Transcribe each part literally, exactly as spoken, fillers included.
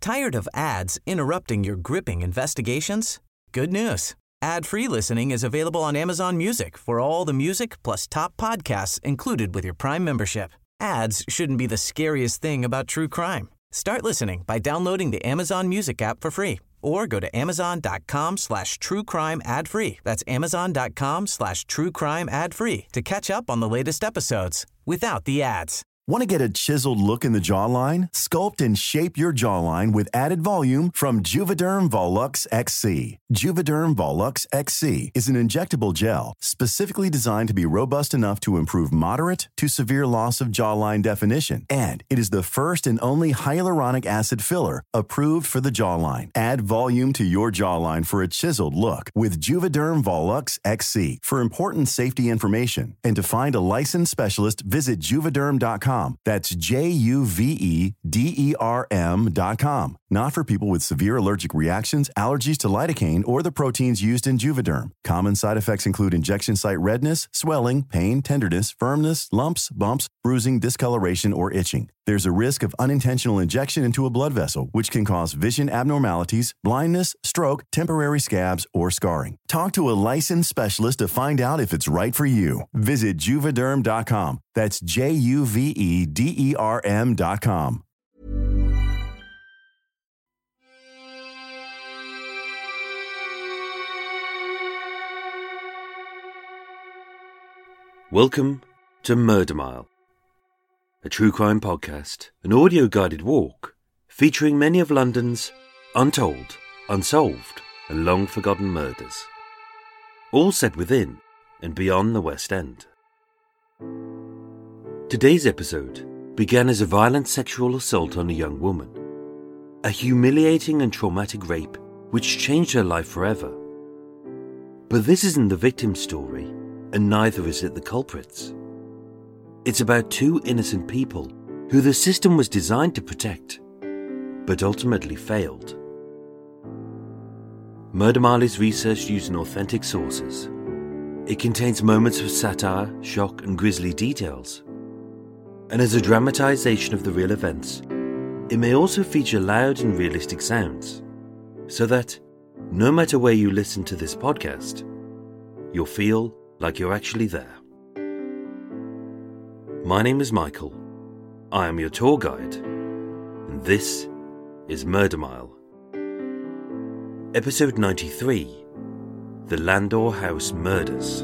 Tired of ads interrupting your gripping investigations? Good news. Ad-free listening is available on Amazon Music for all the music plus top podcasts included with your Prime membership. Ads shouldn't be the scariest thing about true crime. Start listening by downloading the Amazon Music app for free or go to amazon.com slash true crime ad free. That's amazon.com slash true crime ad free to catch up on the latest episodes without the ads. Want to get a chiseled look in the jawline? Sculpt and shape your jawline with added volume from Juvederm Volux X C. Juvederm Volux X C is an injectable gel specifically designed to be robust enough to improve moderate to severe loss of jawline definition. And it is the first and only hyaluronic acid filler approved for the jawline. Add volume to your jawline for a chiseled look with Juvederm Volux X C. For important safety information and to find a licensed specialist, visit juvederm dot com. That's J U V E D E R M dot com. Not for people with severe allergic reactions, allergies to lidocaine, or the proteins used in Juvederm. Common side effects include injection site redness, swelling, pain, tenderness, firmness, lumps, bumps, bruising, discoloration, or itching. There's a risk of unintentional injection into a blood vessel, which can cause vision abnormalities, blindness, stroke, temporary scabs, or scarring. Talk to a licensed specialist to find out if it's right for you. Visit juvederm dot com. That's J U V E D E R M dot com. Welcome to Murder Mile, a true crime podcast, an audio-guided walk featuring many of London's untold, unsolved and long-forgotten murders, all set within and beyond the West End. Today's episode began as a violent sexual assault on a young woman, a humiliating and traumatic rape which changed her life forever. But this isn't the victim's story, and neither is it the culprits. It's about two innocent people who the system was designed to protect, but ultimately failed. Murder Mile is researched using authentic sources. It contains moments of satire, shock, and grisly details. And as a dramatization of the real events, it may also feature loud and realistic sounds, so that, no matter where you listen to this podcast, you'll feel like you're actually there. My name is Michael. I am your tour guide, and this is Murder Mile. Episode ninety-three, The Landor House Murders.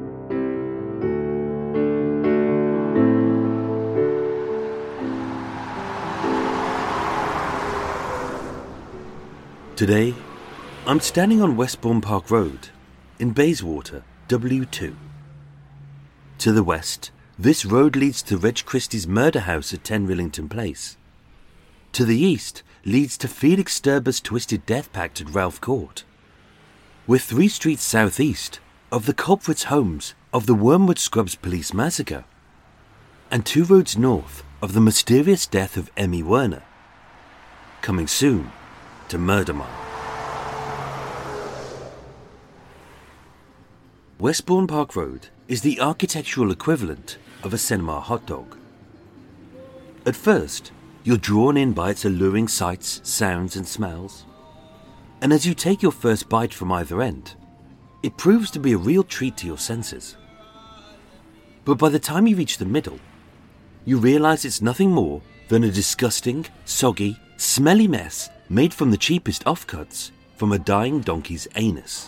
Today, I'm standing on Westbourne Park Road in Bayswater, W two. To the west, this road leads to Reg Christie's murder house at ten Rillington Place. To the east leads to Felix Sturber's twisted death pact at Ralph Court. We're three streets southeast of the culprits' homes of the Wormwood Scrubs police massacre, and two roads north of the mysterious death of Emmy Werner. Coming soon to Murder Mile. Westbourne Park Road is the architectural equivalent of a cinema hot dog. At first, you're drawn in by its alluring sights, sounds and smells. And as you take your first bite from either end, it proves to be a real treat to your senses. But by the time you reach the middle, you realise it's nothing more than a disgusting, soggy, smelly mess made from the cheapest offcuts from a dying donkey's anus.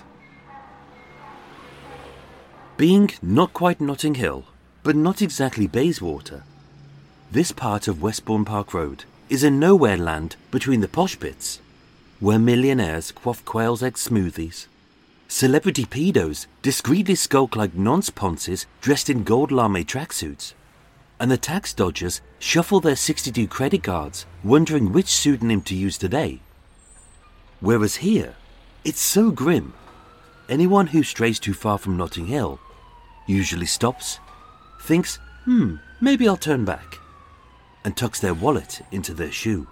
Being not quite Notting Hill, but not exactly Bayswater, this part of Westbourne Park Road is a nowhere land between the posh bits, where millionaires quaff quail's egg smoothies, celebrity pedos discreetly skulk like nonce-ponces dressed in gold lame tracksuits, and the tax dodgers shuffle their sixty-two credit cards, wondering which pseudonym to use today. Whereas here, it's so grim, anyone who strays too far from Notting Hill usually stops, thinks, hmm, maybe I'll turn back, and tucks their wallet into their shoe.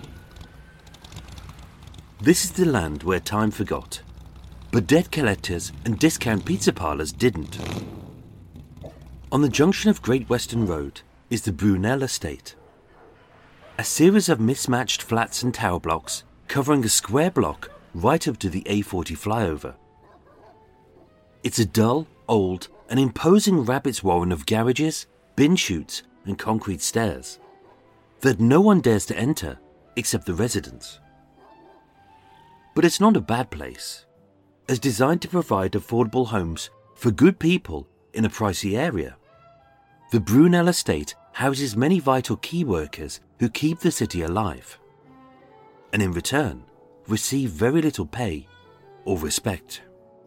This is the land where time forgot, but debt collectors and discount pizza parlours didn't. On the junction of Great Western Road is the Brunel Estate. a series of mismatched flats and tower blocks covering a square block right up to the A forty flyover. It's a dull, old, and imposing rabbit's warren of garages, bin chutes, and concrete stairs that no one dares to enter except the residents. But it's not a bad place, as designed to provide affordable homes for good people in a pricey area. The Brunel estate houses many vital key workers who keep the city alive, and in return receive very little pay or respect.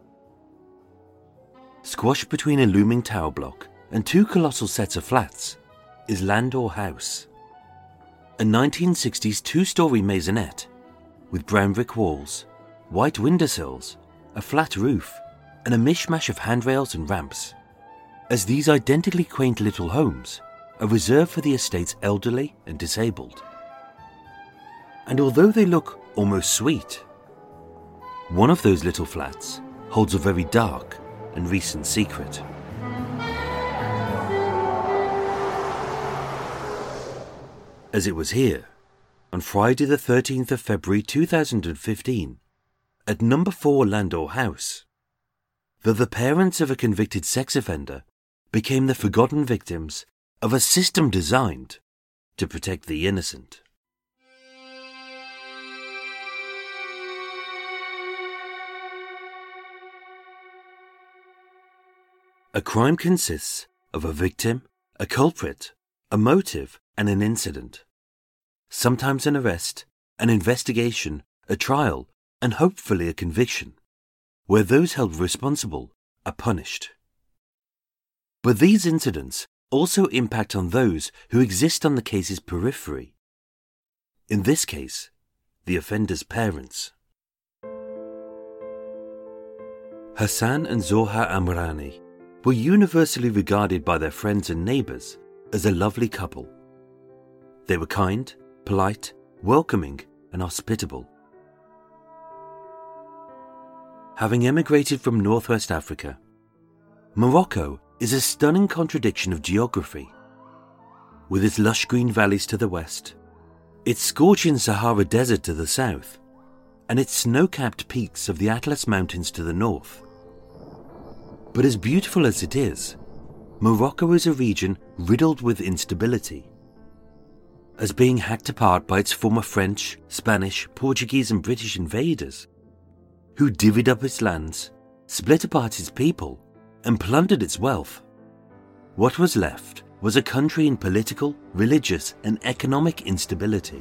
Squashed between a looming tower block and two colossal sets of flats is Landor House, a nineteen sixties two-storey maisonette with brown brick walls, white windowsills, a flat roof, and a mishmash of handrails and ramps, as these identically quaint little homes are reserved for the estate's elderly and disabled. And although they look almost sweet, one of those little flats holds a very dark and recent secret. As it was here, on Friday the thirteenth of February two thousand fifteen, at number four Landor House, that the parents of a convicted sex offender became the forgotten victims of a system designed to protect the innocent. A crime consists of a victim, a culprit, a motive, and an incident. Sometimes an arrest, an investigation, a trial, and hopefully a conviction, where those held responsible are punished. But these incidents also impact on those who exist on the case's periphery. In this case, the offender's parents. Hassan and Zohar Amrani were universally regarded by their friends and neighbours as a lovely couple. They were kind, polite, welcoming, and hospitable. Having emigrated from Northwest Africa, Morocco is a stunning contradiction of geography. With its lush green valleys to the west, its scorching Sahara Desert to the south, and its snow-capped peaks of the Atlas Mountains to the north. But as beautiful as it is, Morocco is a region riddled with instability. As being hacked apart by its former French, Spanish, Portuguese and British invaders, who divvied up its lands, split apart its people, and plundered its wealth. What was left was a country in political, religious, and economic instability.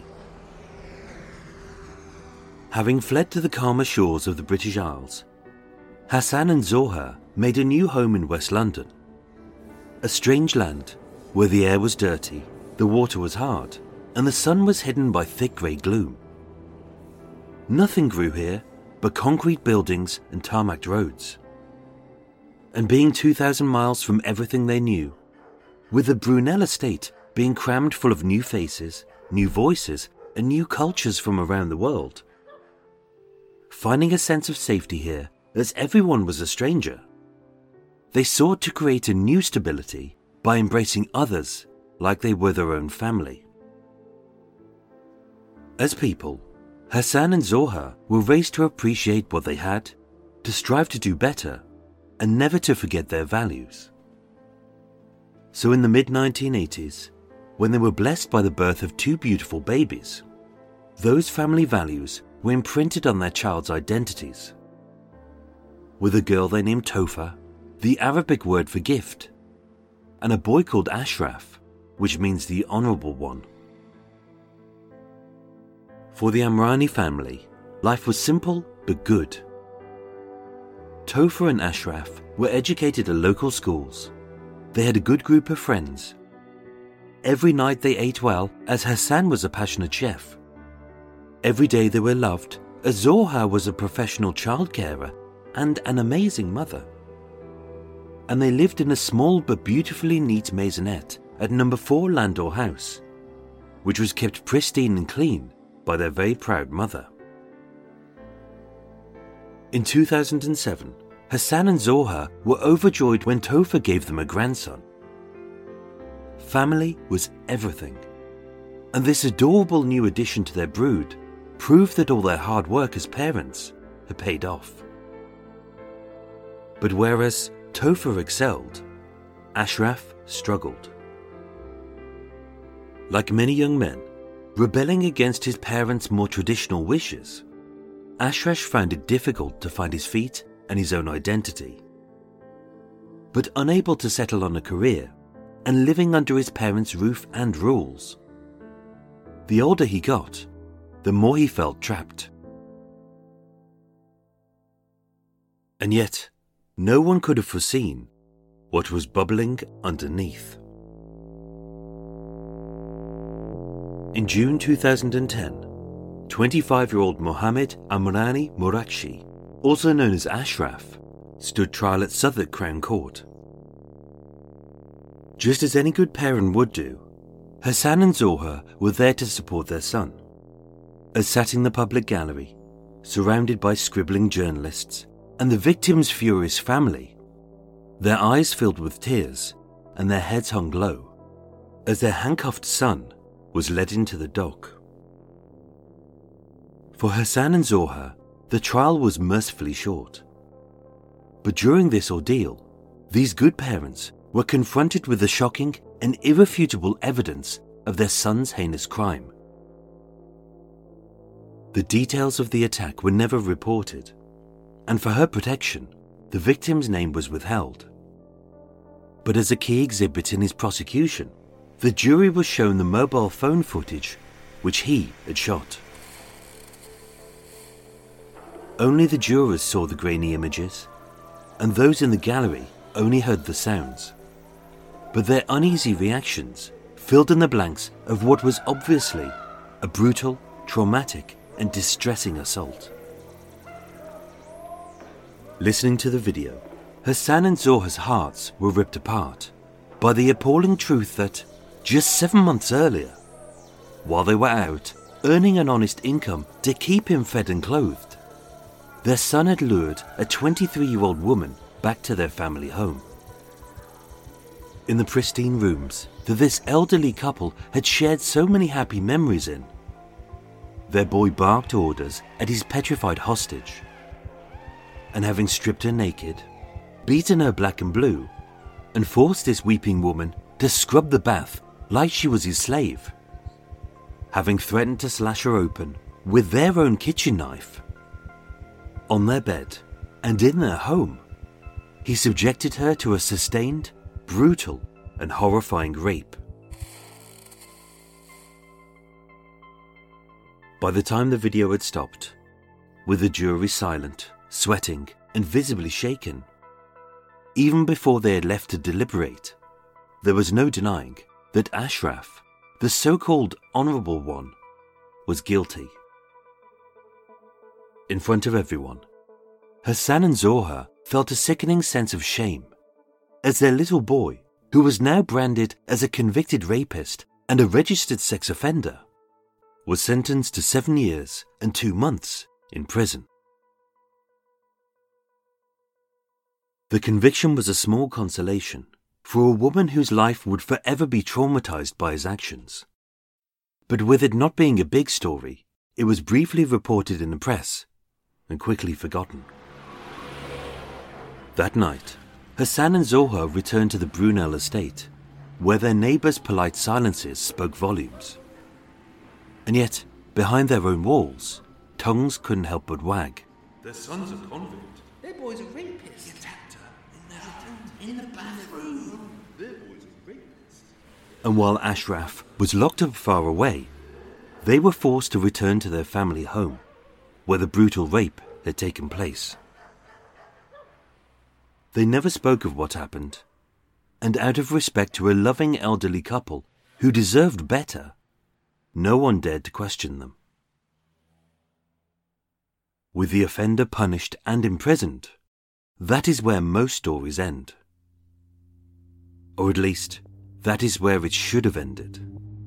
Having fled to the calmer shores of the British Isles, Hassan and Zohar made a new home in West London. A strange land where the air was dirty, the water was hard, and the sun was hidden by thick grey gloom. Nothing grew here but concrete buildings and tarmacked roads. And being two thousand miles from everything they knew, with the Brunel estate being crammed full of new faces, new voices, and new cultures from around the world, finding a sense of safety here as everyone was a stranger, they sought to create a new stability by embracing others like they were their own family. As people, Hassan and Zohar were raised to appreciate what they had, to strive to do better, and never to forget their values. So in the mid nineteen eighties, when they were blessed by the birth of two beautiful babies, those family values were imprinted on their child's identities. With a girl they named Tofa, the Arabic word for gift, and a boy called Ashraf, which means the honourable one. For the Amrani family, life was simple but good. Tofa and Ashraf were educated at local schools. They had a good group of friends. Every night they ate well, as Hassan was a passionate chef. Every day they were loved, as Zohar was a professional child carer and an amazing mother. And they lived in a small but beautifully neat maisonette at number four Landor House, which was kept pristine and clean by their very proud mother. In two thousand seven, Hassan and Zohar were overjoyed when Tofa gave them a grandson. Family was everything, and this adorable new addition to their brood proved that all their hard work as parents had paid off. But whereas Topher excelled, Ashraf struggled. Like many young men, rebelling against his parents' more traditional wishes, Ashraf found it difficult to find his feet and his own identity. But unable to settle on a career and living under his parents' roof and rules, the older he got, the more he felt trapped. And yet, no one could have foreseen what was bubbling underneath. In June two thousand ten, twenty-five-year-old Mohammed Amrani Morakshi, also known as Ashraf, stood trial at Southwark Crown Court. Just as any good parent would do, Hassan and Zohar were there to support their son. As sat in the public gallery, surrounded by scribbling journalists and the victim's furious family, their eyes filled with tears and their heads hung low as their handcuffed son was led into the dock. For Hassan and Zohar, the trial was mercifully short. But during this ordeal, these good parents were confronted with the shocking and irrefutable evidence of their son's heinous crime. The details of the attack were never reported, and for her protection, the victim's name was withheld. But as a key exhibit in his prosecution, the jury was shown the mobile phone footage which he had shot. Only the jurors saw the grainy images, and those in the gallery only heard the sounds. But their uneasy reactions filled in the blanks of what was obviously a brutal, traumatic, and distressing assault. Listening to the video, Hassan and Zohar's hearts were ripped apart by the appalling truth that just seven months earlier, while they were out earning an honest income to keep him fed and clothed, their son had lured a twenty-three-year-old woman back to their family home. In the pristine rooms that this elderly couple had shared so many happy memories in, their boy barked orders at his petrified hostage, and having stripped her naked, beaten her black and blue, and forced this weeping woman to scrub the bath like she was his slave, having threatened to slash her open with their own kitchen knife, on their bed and in their home, he subjected her to a sustained, brutal, and horrifying rape. By the time the video had stopped, with the jury silent, sweating, and visibly shaken, even before they had left to deliberate, there was no denying that Ashraf, the so-called honourable one, was guilty. In front of everyone, Hassan and Zohar felt a sickening sense of shame as their little boy, who was now branded as a convicted rapist and a registered sex offender, was sentenced to seven years and two months in prison. The conviction was a small consolation for a woman whose life would forever be traumatized by his actions. But with it not being a big story, it was briefly reported in the press and quickly forgotten. That night, Hassan and Zohar returned to the Brunel estate, where their neighbours' polite silences spoke volumes. And yet, behind their own walls, tongues couldn't help but wag. Their son's a convict. Their boy's a rapist. He attacked her in the, in the bathroom. Their boy's a rapist. And while Ashraf was locked up far away, they were forced to return to their family home, where the brutal rape had taken place. They never spoke of what happened, and out of respect to a loving elderly couple who deserved better, no one dared to question them. With the offender punished and imprisoned, that is where most stories end. Or at least, that is where it should have ended.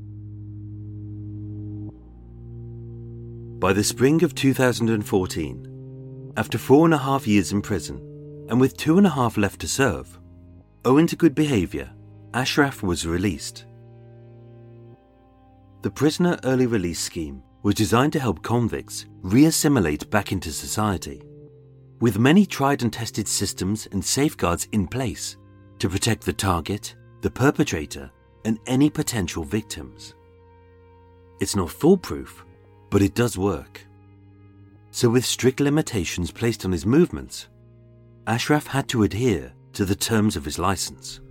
By the spring of two thousand fourteen, after four and a half years in prison, and with two and a half left to serve, owing to good behaviour, Ashraf was released. The prisoner early release scheme was designed to help convicts re-assimilate back into society, with many tried and tested systems and safeguards in place to protect the target, the perpetrator, and any potential victims. It's not foolproof, but it does work. So with strict limitations placed on his movements, Ashraf had to adhere to the terms of his license.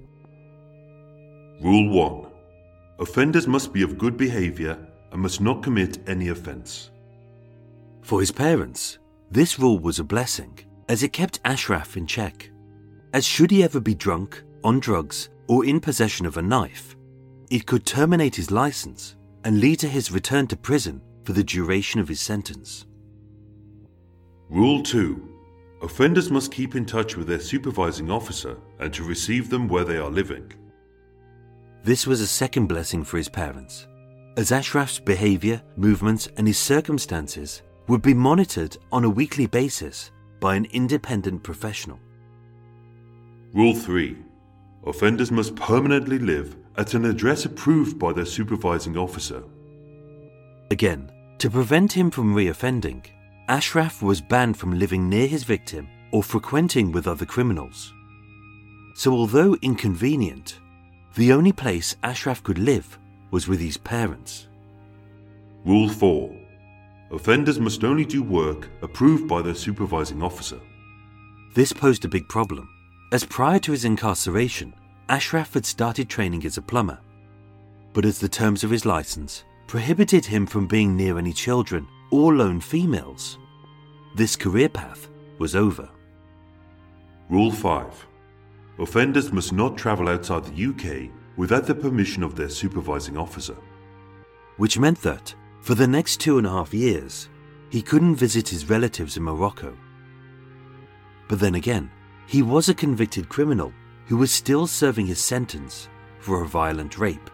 Rule one. Offenders must be of good behaviour and must not commit any offence. For his parents, this rule was a blessing, as it kept Ashraf in check. As should he ever be drunk, on drugs, or in possession of a knife, it could terminate his license and lead to his return to prison for the duration of his sentence. Rule two. Offenders must keep in touch with their supervising officer and to receive them where they are living. This was a second blessing for his parents, as Ashraf's behaviour, movements and his circumstances would be monitored on a weekly basis by an independent professional. Rule three. Offenders must permanently live at an address approved by their supervising officer. Again, to prevent him from re-offending, Ashraf was banned from living near his victim or frequenting with other criminals. So although inconvenient, the only place Ashraf could live was with his parents. Rule four. Offenders must only do work approved by their supervising officer. This posed a big problem, as prior to his incarceration, Ashraf had started training as a plumber. But as the terms of his license prohibited him from being near any children or lone females, this career path was over. Rule five. Offenders must not travel outside the U K without the permission of their supervising officer. Which meant that, for the next two and a half years, he couldn't visit his relatives in Morocco. But then again, he was a convicted criminal who was still serving his sentence for a violent rape.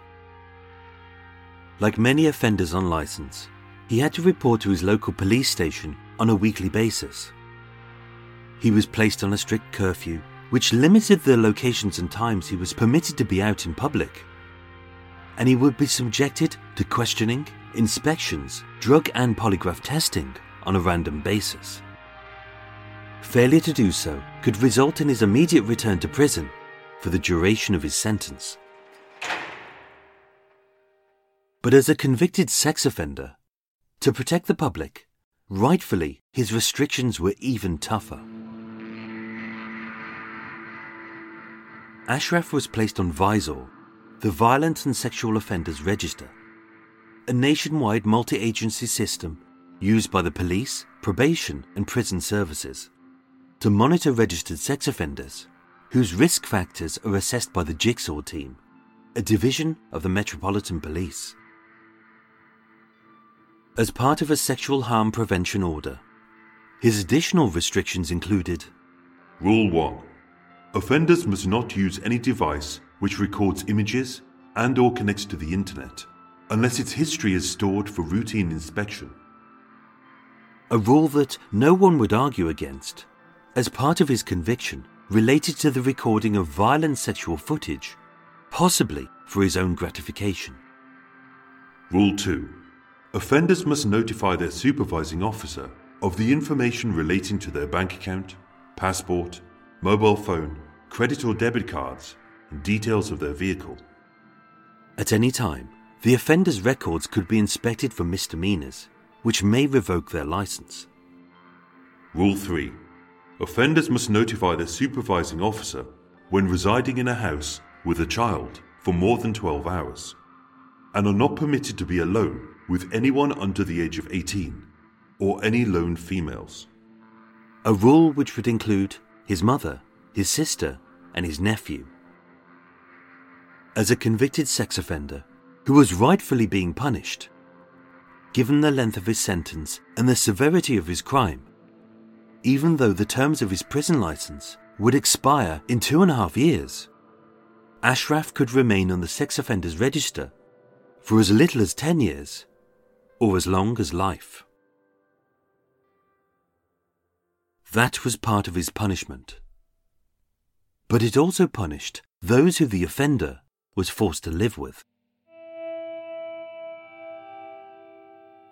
Like many offenders on license, he had to report to his local police station on a weekly basis. He was placed on a strict curfew, which limited the locations and times he was permitted to be out in public. And he would be subjected to questioning, inspections, drug and polygraph testing on a random basis. Failure to do so could result in his immediate return to prison for the duration of his sentence. But as a convicted sex offender, to protect the public, rightfully his restrictions were even tougher. Ashraf was placed on VISOR, the Violent and Sexual Offenders Register, a nationwide multi-agency system used by the police, probation and prison services to monitor registered sex offenders whose risk factors are assessed by the Jigsaw Team, a division of the Metropolitan Police. As part of a sexual harm prevention order, his additional restrictions included: Rule one. Offenders must not use any device which records images and or connects to the internet, unless its history is stored for routine inspection. A rule that no one would argue against, as part of his conviction related to the recording of violent sexual footage, possibly for his own gratification. Rule two. Offenders must notify their supervising officer of the information relating to their bank account, passport, mobile phone, credit or debit cards, and details of their vehicle. At any time, the offender's records could be inspected for misdemeanors, which may revoke their license. Rule three. Offenders must notify their supervising officer when residing in a house with a child for more than twelve hours, and are not permitted to be alone with anyone under the age of eighteen, or any lone females. A rule which would include his mother, his sister, and his nephew. As a convicted sex offender who was rightfully being punished, given the length of his sentence and the severity of his crime, even though the terms of his prison license would expire in two and a half years, Ashraf could remain on the sex offenders register for as little as ten years or as long as life. That was part of his punishment. But it also punished those who the offender was forced to live with.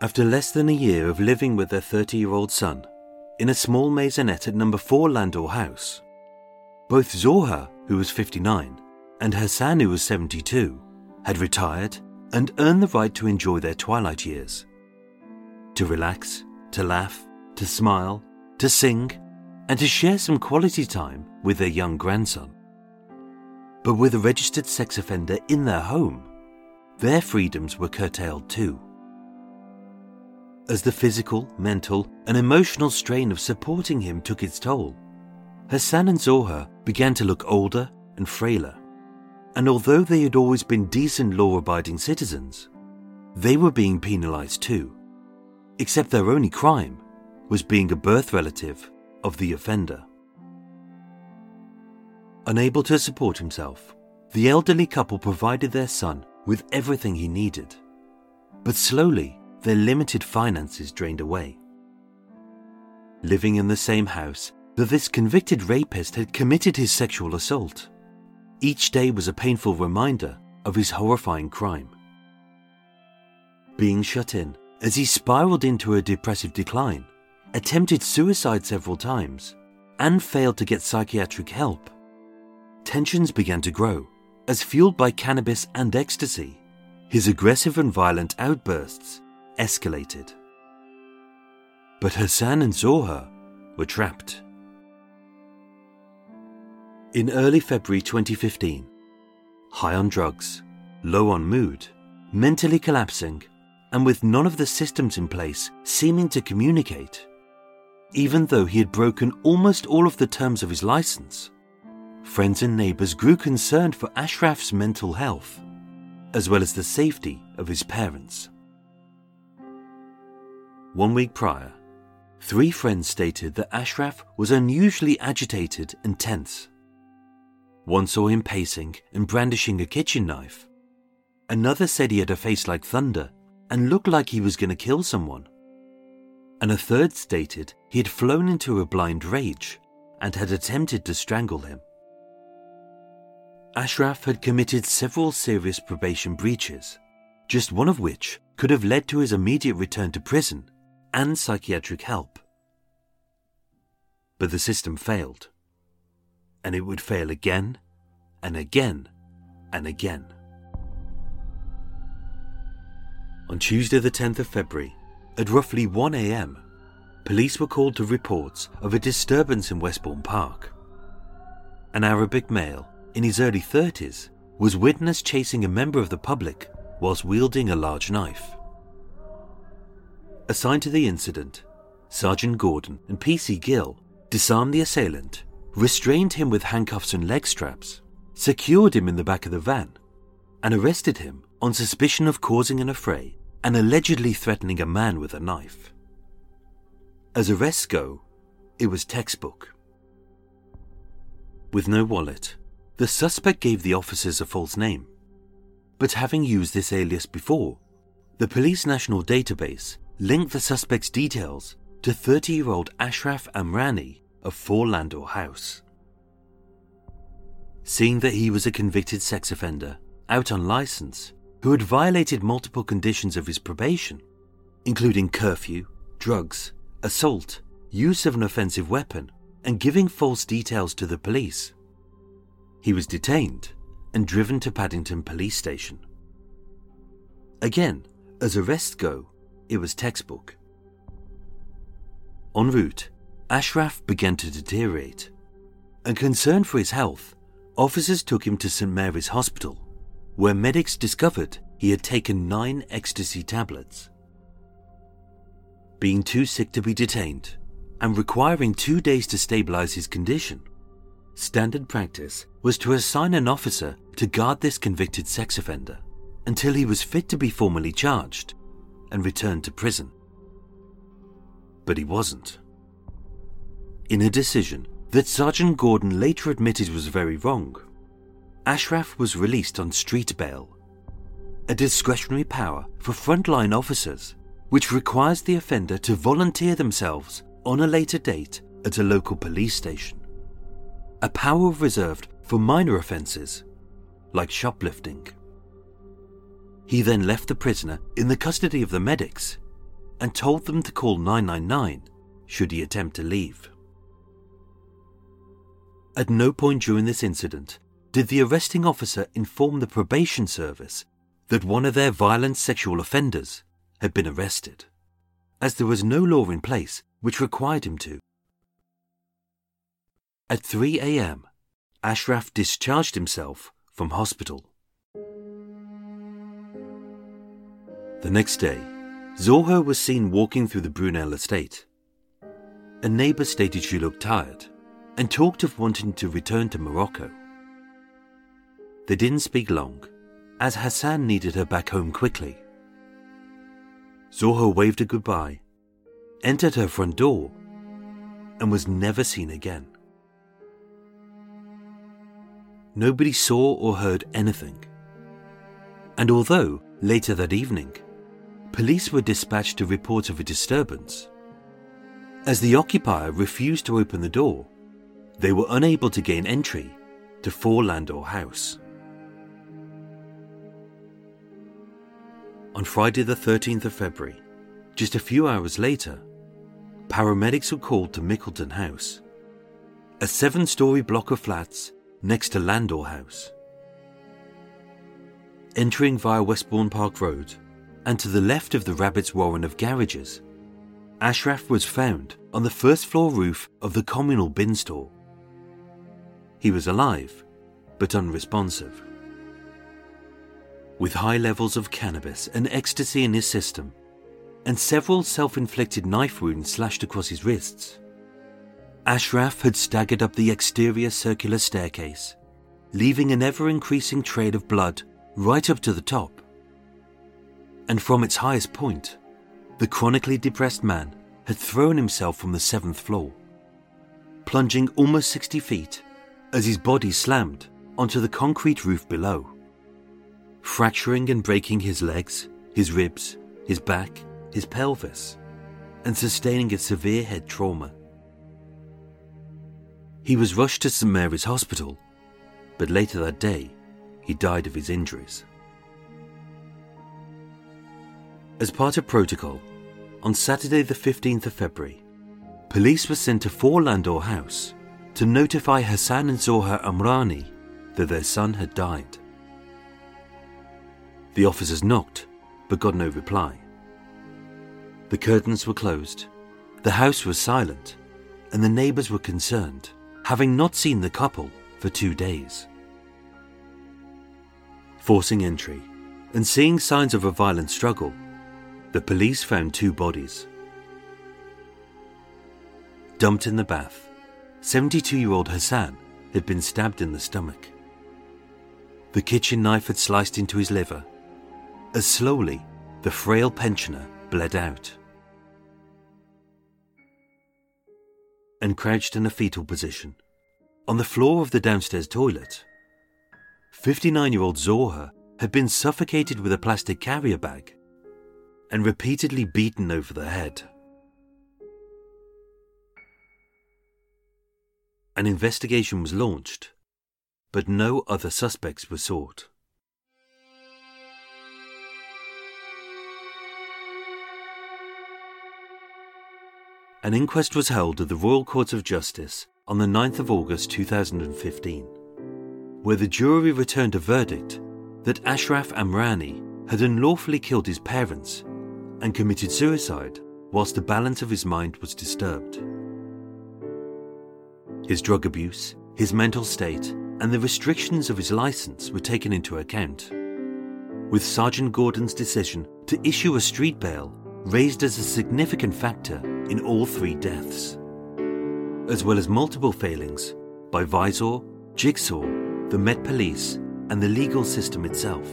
After less than a year of living with their thirty-year-old son in a small maisonette at number four Landor House, both Zohar, who was fifty-nine, and Hassan, who was seventy-two, had retired and earned the right to enjoy their twilight years. To relax, to laugh, to smile, to sing, and to share some quality time with their young grandson. But with a registered sex offender in their home, their freedoms were curtailed too. As the physical, mental, and emotional strain of supporting him took its toll, Hassan and Zohar began to look older and frailer. And although they had always been decent law-abiding citizens, they were being penalized too, except their only crime was being a birth relative of the offender. Unable to support himself, the elderly couple provided their son with everything he needed, but slowly their limited finances drained away. Living in the same house that this convicted rapist had committed his sexual assault, each day was a painful reminder of his horrifying crime. Being shut in as he spiraled into a depressive decline, attempted suicide several times, and failed to get psychiatric help, tensions began to grow as, fueled by cannabis and ecstasy, his aggressive and violent outbursts escalated. But Hassan and Zohar were trapped. In early February twenty fifteen, high on drugs, low on mood, mentally collapsing, and with none of the systems in place seeming to communicate, even though he had broken almost all of the terms of his license, friends and neighbors grew concerned for Ashraf's mental health, as well as the safety of his parents. One week prior, three friends stated that Ashraf was unusually agitated and tense. One saw him pacing and brandishing a kitchen knife. Another said he had a face like thunder and looked like he was going to kill someone. And a third stated he had flown into a blind rage and had attempted to strangle him. Ashraf had committed several serious probation breaches, just one of which could have led to his immediate return to prison and psychiatric help. But the system failed, and it would fail again and again and again. On Tuesday the tenth of February, at roughly one a.m, police were called to reports of a disturbance in Westbourne Park. An Arabic male in his early thirties was witnessed chasing a member of the public whilst wielding a large knife. Assigned to the incident, Sergeant Gordon and P C Gill disarmed the assailant, restrained him with handcuffs and leg straps, secured him in the back of the van, and arrested him on suspicion of causing an affray and allegedly threatening a man with a knife. As arrests go, it was textbook. With no wallet, the suspect gave the officers a false name. But having used this alias before, the Police National Database linked the suspect's details to thirty-year-old Ashraf Amrani of four Landor House. Seeing that he was a convicted sex offender, out on license, who had violated multiple conditions of his probation, including curfew, drugs, assault, use of an offensive weapon, and giving false details to the police, he was detained and driven to Paddington Police Station. Again, as arrests go, it was textbook. En route, Ashraf began to deteriorate, and concerned for his health, officers took him to Saint Mary's Hospital, where medics discovered he had taken nine ecstasy tablets. Being too sick to be detained, and requiring two days to stabilize his condition, standard practice was to assign an officer to guard this convicted sex offender until he was fit to be formally charged and returned to prison. But he wasn't. In a decision that Sergeant Gordon later admitted was very wrong, Ashraf was released on street bail, a discretionary power for frontline officers which requires the offender to volunteer themselves on a later date at a local police station, a power reserved for minor offences like shoplifting. He then left the prisoner in the custody of the medics and told them to call nine nine nine should he attempt to leave. At no point during this incident did the arresting officer inform the probation service that one of their violent sexual offenders had been arrested, as there was no law in place which required him to. At three a.m., Ashraf discharged himself from hospital. The next day, Zohar was seen walking through the Brunel estate. A neighbour stated she looked tired and talked of wanting to return to Morocco. They didn't speak long, as Hassan needed her back home quickly. Zohar waved a goodbye, entered her front door, and was never seen again. Nobody saw or heard anything, and although later that evening, police were dispatched to report of a disturbance, as the occupier refused to open the door, they were unable to gain entry to four Landor House. On Friday the thirteenth of February, just a few hours later, paramedics were called to Mickleton House, a seven-storey block of flats next to Landor House. Entering via Westbourne Park Road and to the left of the Rabbit's Warren of garages, Ashraf was found on the first floor roof of the communal bin store. He was alive, but unresponsive. With high levels of cannabis and ecstasy in his system, and several self-inflicted knife wounds slashed across his wrists, Ashraf had staggered up the exterior circular staircase, leaving an ever-increasing trail of blood right up to the top. And from its highest point, the chronically depressed man had thrown himself from the seventh floor, plunging almost sixty feet as his body slammed onto the concrete roof below, fracturing and breaking his legs, his ribs, his back, his pelvis, and sustaining a severe head trauma. He was rushed to St Mary's Hospital, but later that day, he died of his injuries. As part of protocol, on Saturday the fifteenth of February, police were sent to four Landor House to notify Hassan and Zohar Amrani that their son had died. The officers knocked, but got no reply. The curtains were closed, the house was silent, and the neighbours were concerned, having not seen the couple for two days. Forcing entry and seeing signs of a violent struggle, the police found two bodies. Dumped in the bath, seventy-two-year-old Hassan had been stabbed in the stomach. The kitchen knife had sliced into his liver, as slowly the frail pensioner bled out. And crouched in a fetal position, on the floor of the downstairs toilet, fifty-nine-year-old Zohar had been suffocated with a plastic carrier bag and repeatedly beaten over the head. An investigation was launched, but no other suspects were sought. An inquest was held at the Royal Court of Justice on the ninth of August two thousand fifteen, where the jury returned a verdict that Ashraf Amrani had unlawfully killed his parents and committed suicide whilst the balance of his mind was disturbed. His drug abuse, his mental state, and the restrictions of his license were taken into account, with Sergeant Gordon's decision to issue a street bail raised as a significant factor in all three deaths, as well as multiple failings by Visor, Jigsaw, the Met Police, and the legal system itself.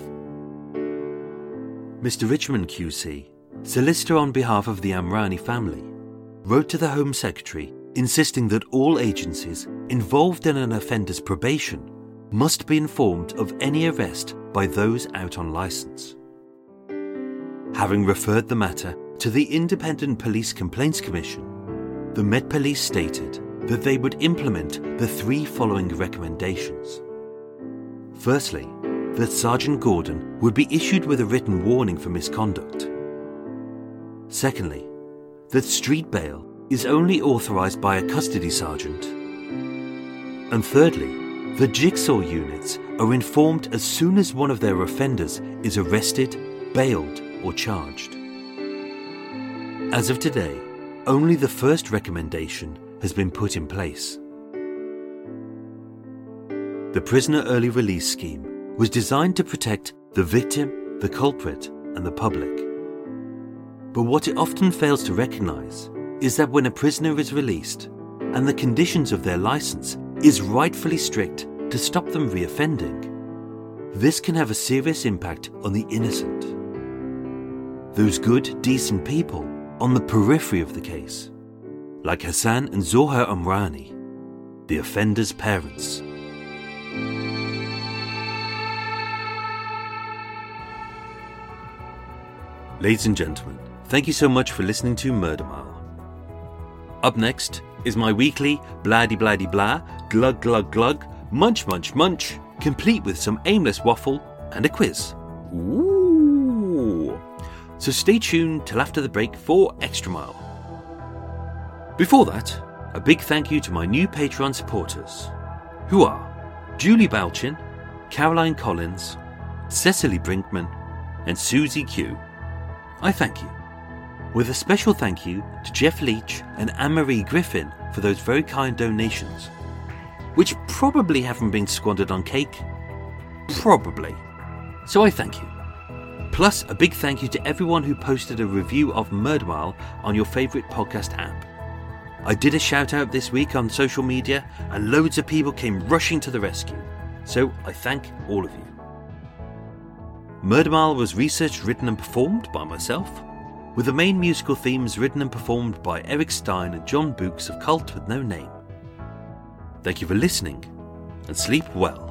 Mister Richmond Q C, solicitor on behalf of the Amrani family, wrote to the Home Secretary insisting that all agencies involved in an offender's probation must be informed of any arrest by those out on licence. Having referred the matter to the Independent Police Complaints Commission, the Met Police stated that they would implement the three following recommendations. Firstly, that Sergeant Gordon would be issued with a written warning for misconduct. Secondly, that street bail is only authorised by a custody sergeant. And thirdly, the jigsaw units are informed as soon as one of their offenders is arrested, bailed or charged. As of today, only the first recommendation has been put in place. The prisoner early release scheme was designed to protect the victim, the culprit and the public. But what it often fails to recognise is that when a prisoner is released and the conditions of their licence is rightfully strict to stop them reoffending, this can have a serious impact on the innocent. Those good, decent people on the periphery of the case, like Hassan and Zohar Amrani, the offender's parents. Ladies and gentlemen, thank you so much for listening to Murder Mile. Up next is my weekly bladdy bladdy blah, glug glug glug, munch munch munch, complete with some aimless waffle and a quiz. Ooh! So stay tuned till after the break for Extra Mile. Before that, a big thank you to my new Patreon supporters, who are Julie Balchin, Caroline Collins, Cecily Brinkman, and Susie Q. I thank you. With a special thank you to Jeff Leach and Anne-Marie Griffin for those very kind donations, which probably haven't been squandered on cake. Probably. So I thank you. Plus, a big thank you to everyone who posted a review of Murder Mile on your favourite podcast app. I did a shout out this week on social media and loads of people came rushing to the rescue. So I thank all of you. Murder Mile was researched, written and performed by myself, with the main musical themes written and performed by Eric Stein and John Books of Cult with No Name. Thank you for listening and sleep well.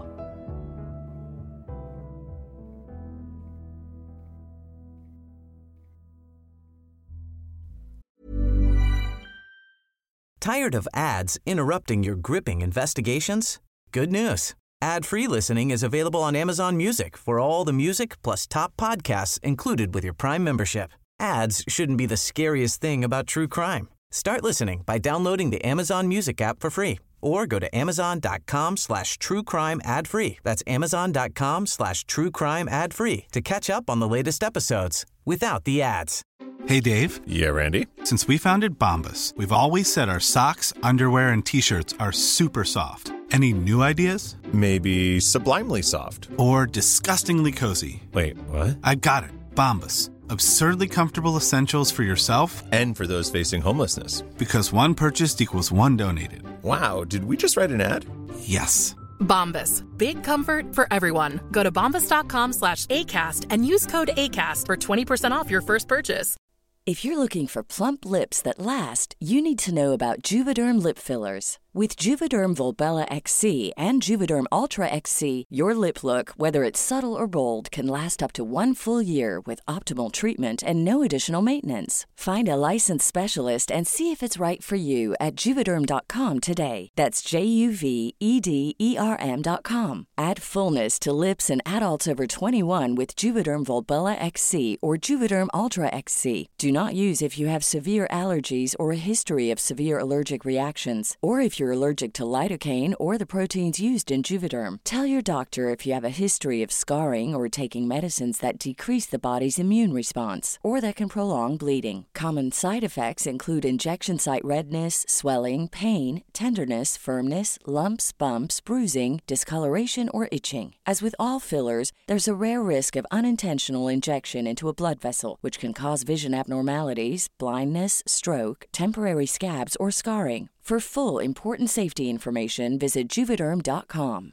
Tired of ads interrupting your gripping investigations? Good news. Ad-free listening is available on Amazon Music for all the music plus top podcasts included with your Prime membership. Ads shouldn't be the scariest thing about true crime. Start listening by downloading the Amazon Music app for free or go to amazon.com slash true crime ad free. That's amazon.com slash true crime ad free to catch up on the latest episodes without the ads. Hey, Dave. Yeah, Randy. Since we founded Bombas, we've always said our socks, underwear, and T-shirts are super soft. Any new ideas? Maybe sublimely soft. Or disgustingly cozy. Wait, what? I got it. Bombas. Absurdly comfortable essentials for yourself and for those facing homelessness. Because one purchased equals one donated. Wow, did we just write an ad? Yes. Bombas. Big comfort for everyone. Go to bombas.com slash ACAST and use code ACAST for twenty percent off your first purchase. If you're looking for plump lips that last, you need to know about Juvederm lip fillers. With Juvederm Volbella X C and Juvederm Ultra X C, your lip look, whether it's subtle or bold, can last up to one full year with optimal treatment and no additional maintenance. Find a licensed specialist and see if it's right for you at Juvederm dot com today. That's J U V E D E R M dot com. Add fullness to lips in adults over twenty-one with Juvederm Volbella X C or Juvederm Ultra X C. Do not use if you have severe allergies or a history of severe allergic reactions, or if you're allergic to lidocaine or the proteins used in Juvederm. Tell your doctor if you have a history of scarring or taking medicines that decrease the body's immune response or that can prolong bleeding. Common side effects include injection site redness, swelling, pain, tenderness, firmness, lumps, bumps, bruising, discoloration, or itching. As with all fillers, there's a rare risk of unintentional injection into a blood vessel, which can cause vision abnormalities, blindness, stroke, temporary scabs, or scarring. For full, important safety information, visit Juvederm dot com.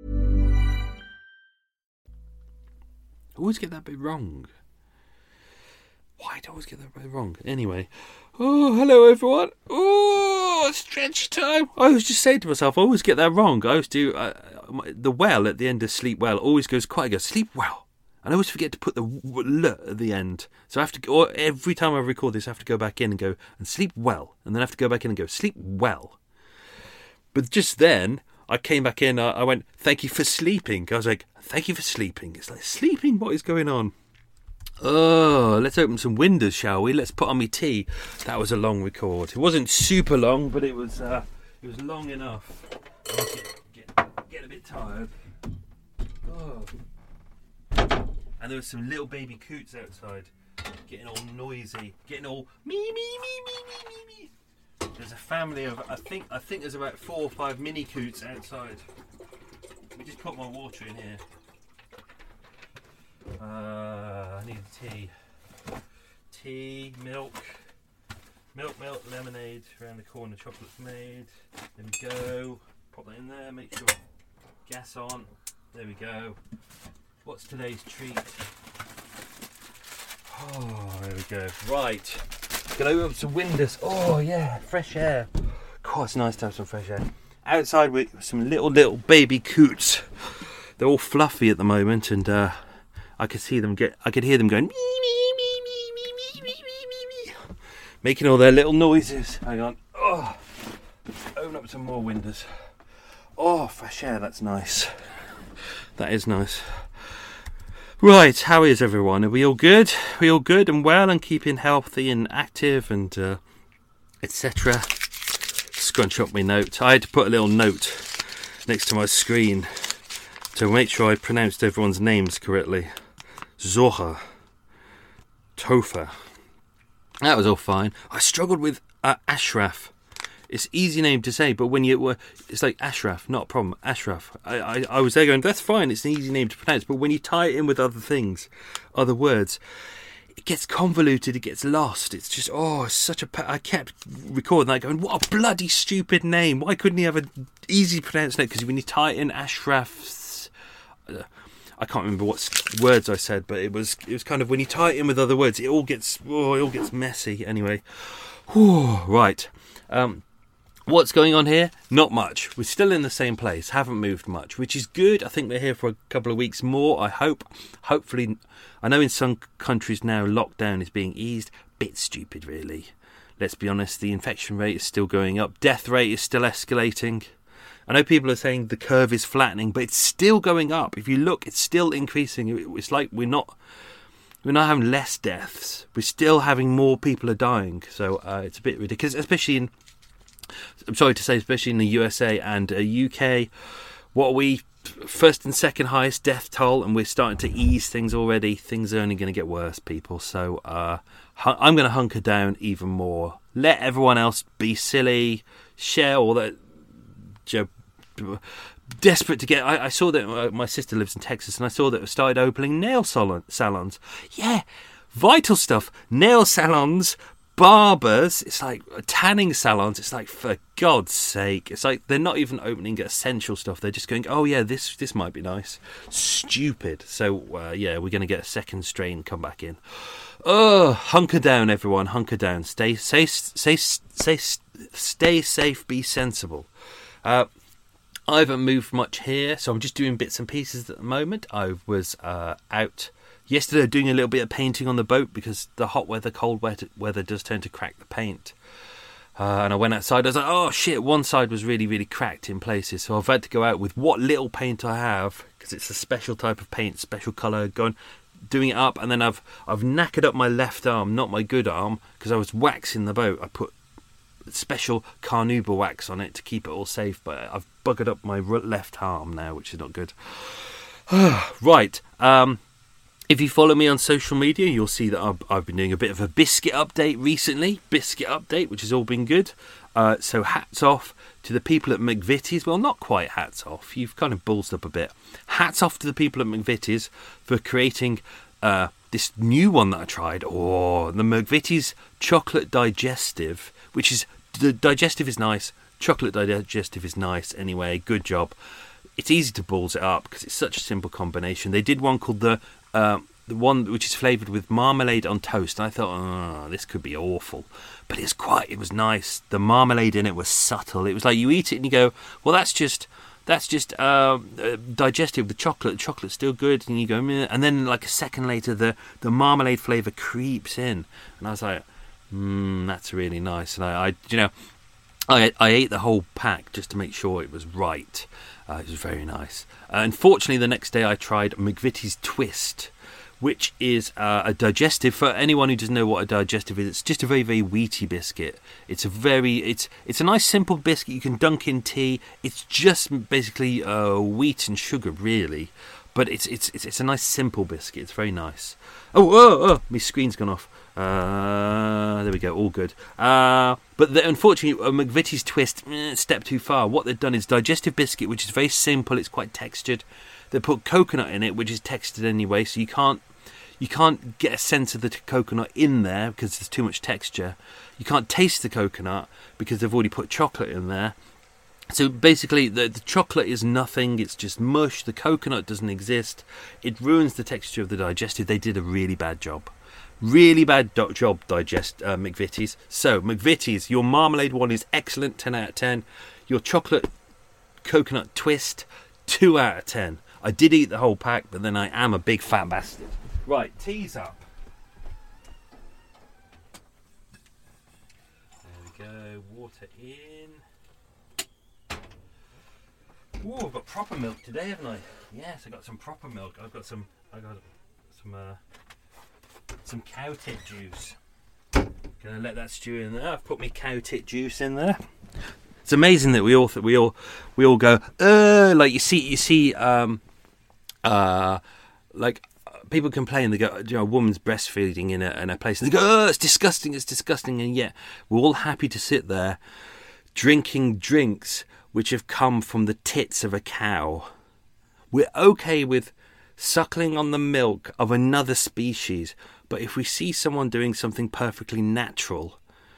I always get that bit wrong. Why do I always get that bit wrong? Anyway. Oh, hello everyone. Oh, stretch time. I always just say to myself, I always get that wrong. I always do. Uh, the well at the end of sleep well always goes quiet. I go, sleep well. And I always forget to put the l at the end. So I have to, or every time I record this, I have to go back in and go, and sleep well. And then I have to go back in and go, sleep well. But just then, I came back in, I, I went, thank you for sleeping. I was like, thank you for sleeping. It's like, sleeping? What is going on? Oh, let's open some windows, shall we? Let's put on my tea. That was a long record. It wasn't super long, but it was uh, it was long enough. I'll get, get, get a bit tired. Oh. And there were some little baby coots outside, getting all noisy, getting all me me me me me me me. There's a family of I think I think there's about four or five mini coots outside. Let me just put my water in here. Uh, I need tea. Tea, milk. Milk, milk, lemonade. Around the corner, chocolate's made. There we go. Pop that in there, make sure gas on. There we go. What's today's treat? Oh, there we go. Right. Gonna open up some windows. Oh, yeah, fresh air. God, it's nice to have some fresh air. Outside with some little, little baby coots. They're all fluffy at the moment, and uh, I could see them get. I could hear them going, mee, mee, mee, mee, mee, mee, mee, mee, mee, making all their little noises. Hang on. Oh, open up some more windows. Oh, fresh air. That's nice. That is nice. Right, how is everyone? Are we all good? Are we all good and well and keeping healthy and active and uh, et cetera. Scrunch up my note. I had to put a little note next to my screen to make sure I pronounced everyone's names correctly. Zohar, Topher. That was all fine. I struggled with uh, Ashraf. It's easy name to say, but when you were, it's like Ashraf, not a problem. Ashraf. I, I, I was there going, that's fine. It's an easy name to pronounce, but when you tie it in with other things, other words, it gets convoluted. It gets lost. It's just oh, it's such a. I kept recording that, going, what a bloody stupid name. Why couldn't he have an easy pronounced name? Because when you tie it in Ashraf's, uh, I can't remember what words I said, but it was it was kind of when you tie it in with other words, it all gets oh, it all gets messy. Anyway, Whew, right. Um, What's going on here? Not much. We're still in the same place. Haven't moved much, which is good. I think we're here for a couple of weeks more, I hope. Hopefully, I know in some countries now lockdown is being eased. Bit stupid, really. Let's be honest, the infection rate is still going up. Death rate is still escalating. I know people are saying the curve is flattening, but it's still going up. If you look, it's still increasing. It's like we're not... We're not having less deaths. We're still having more people are dying. So uh, it's a bit ridiculous, especially in... I'm sorry to say, especially in the U S A and uh, U K, what are we, first and second highest death toll, and we're starting to ease things already. Things are only going to get worse, people. So uh, I'm going to hunker down even more. Let everyone else be silly, share all that. You know, desperate to get. I, I saw that uh, my sister lives in Texas, and I saw that it started opening nail salon, salons. Yeah, vital stuff. Nail salons. Barbers, it's like tanning salons. It's like, for God's sake, it's like they're not even opening essential stuff. They're just going, oh yeah, this this might be nice. Stupid. So uh, yeah, we're going to get a second strain come back in. Oh, hunker down, everyone. Hunker down. Stay, stay, stay, stay, stay safe. Be sensible. Uh, I haven't moved much here, so I'm just doing bits and pieces at the moment. I was uh, out. Yesterday, doing a little bit of painting on the boat because the hot weather, cold weather does tend to crack the paint. Uh, and I went outside. I was like, oh shit, one side was really, really cracked in places. So I've had to go out with what little paint I have because it's a special type of paint, special colour. Going, doing it up, and then I've I've knackered up my left arm, not my good arm, because I was waxing the boat. I put special carnauba wax on it to keep it all safe, but I've buggered up my left arm now, which is not good. Right. Um. If you follow me on social media, you'll see that I've, I've been doing a bit of a biscuit update recently. Biscuit update, which has all been good. Uh, so hats off to the people at McVitie's. Well, not quite hats off. You've kind of ballsed up a bit. Hats off to the people at McVitie's for creating uh, this new one that I tried. Oh, the McVitie's Chocolate Digestive, which is... The digestive is nice. Chocolate digestive is nice anyway. Good job. It's easy to balls it up because it's such a simple combination. They did one called the... Uh, the one which is flavoured with marmalade on toast, and I thought, oh, this could be awful, but it's quite, it was nice. The marmalade in it was subtle. It was like you eat it and you go, well, that's just that's just uh, uh, digestive. The chocolate, the chocolate's still good, and you go, meh. And then like a second later, the the marmalade flavour creeps in, and I was like, hmm, that's really nice. And I, I you know, I I ate the whole pack just to make sure it was right. Uh, it was very nice. Uh, unfortunately, the next day I tried McVitie's Twist, which is uh, a digestive. For anyone who doesn't know what a digestive is, it's just a very, very wheaty biscuit. It's a very, it's it's a nice simple biscuit you can dunk in tea. It's just basically uh, wheat and sugar, really. But it's it's it's it's a nice simple biscuit. It's very nice. Oh, oh, oh! My screen's gone off. Uh, there we go. All good. Uh, but the, unfortunately, uh, McVitie's twist eh, step too far. What they've done is digestive biscuit, which is very simple. It's quite textured. They put coconut in it, which is textured anyway, so you can't you can't get a sense of the t- coconut in there because there's too much texture. You can't taste the coconut because they've already put chocolate in there. So basically, the, the chocolate is nothing. It's just mush. The coconut doesn't exist. It ruins the texture of the digestive. They did a really bad job. Really bad do- job, digest uh, McVitie's. So, McVitie's, your marmalade one is excellent, ten out of ten. Your chocolate coconut twist, two out of ten. I did eat the whole pack, but then I am a big fat bastard. Right, tea's up. There we go, water in. Ooh, I've got proper milk today, haven't I? Yes, I got some proper milk. I've got some. I got some. Uh, some cow tit juice. Gonna let that stew in there. I've put my cow tit juice in there. It's amazing that we all th- we all we all go. Uh, like you see, you see, um, uh, like people complain. They go, you know, a woman's breastfeeding in a in a place, and they go, oh, it's disgusting, it's disgusting, and yet we're all happy to sit there drinking drinks which have come from the tits of a cow. We're okay with suckling on the milk of another species, but if we see someone doing something perfectly natural,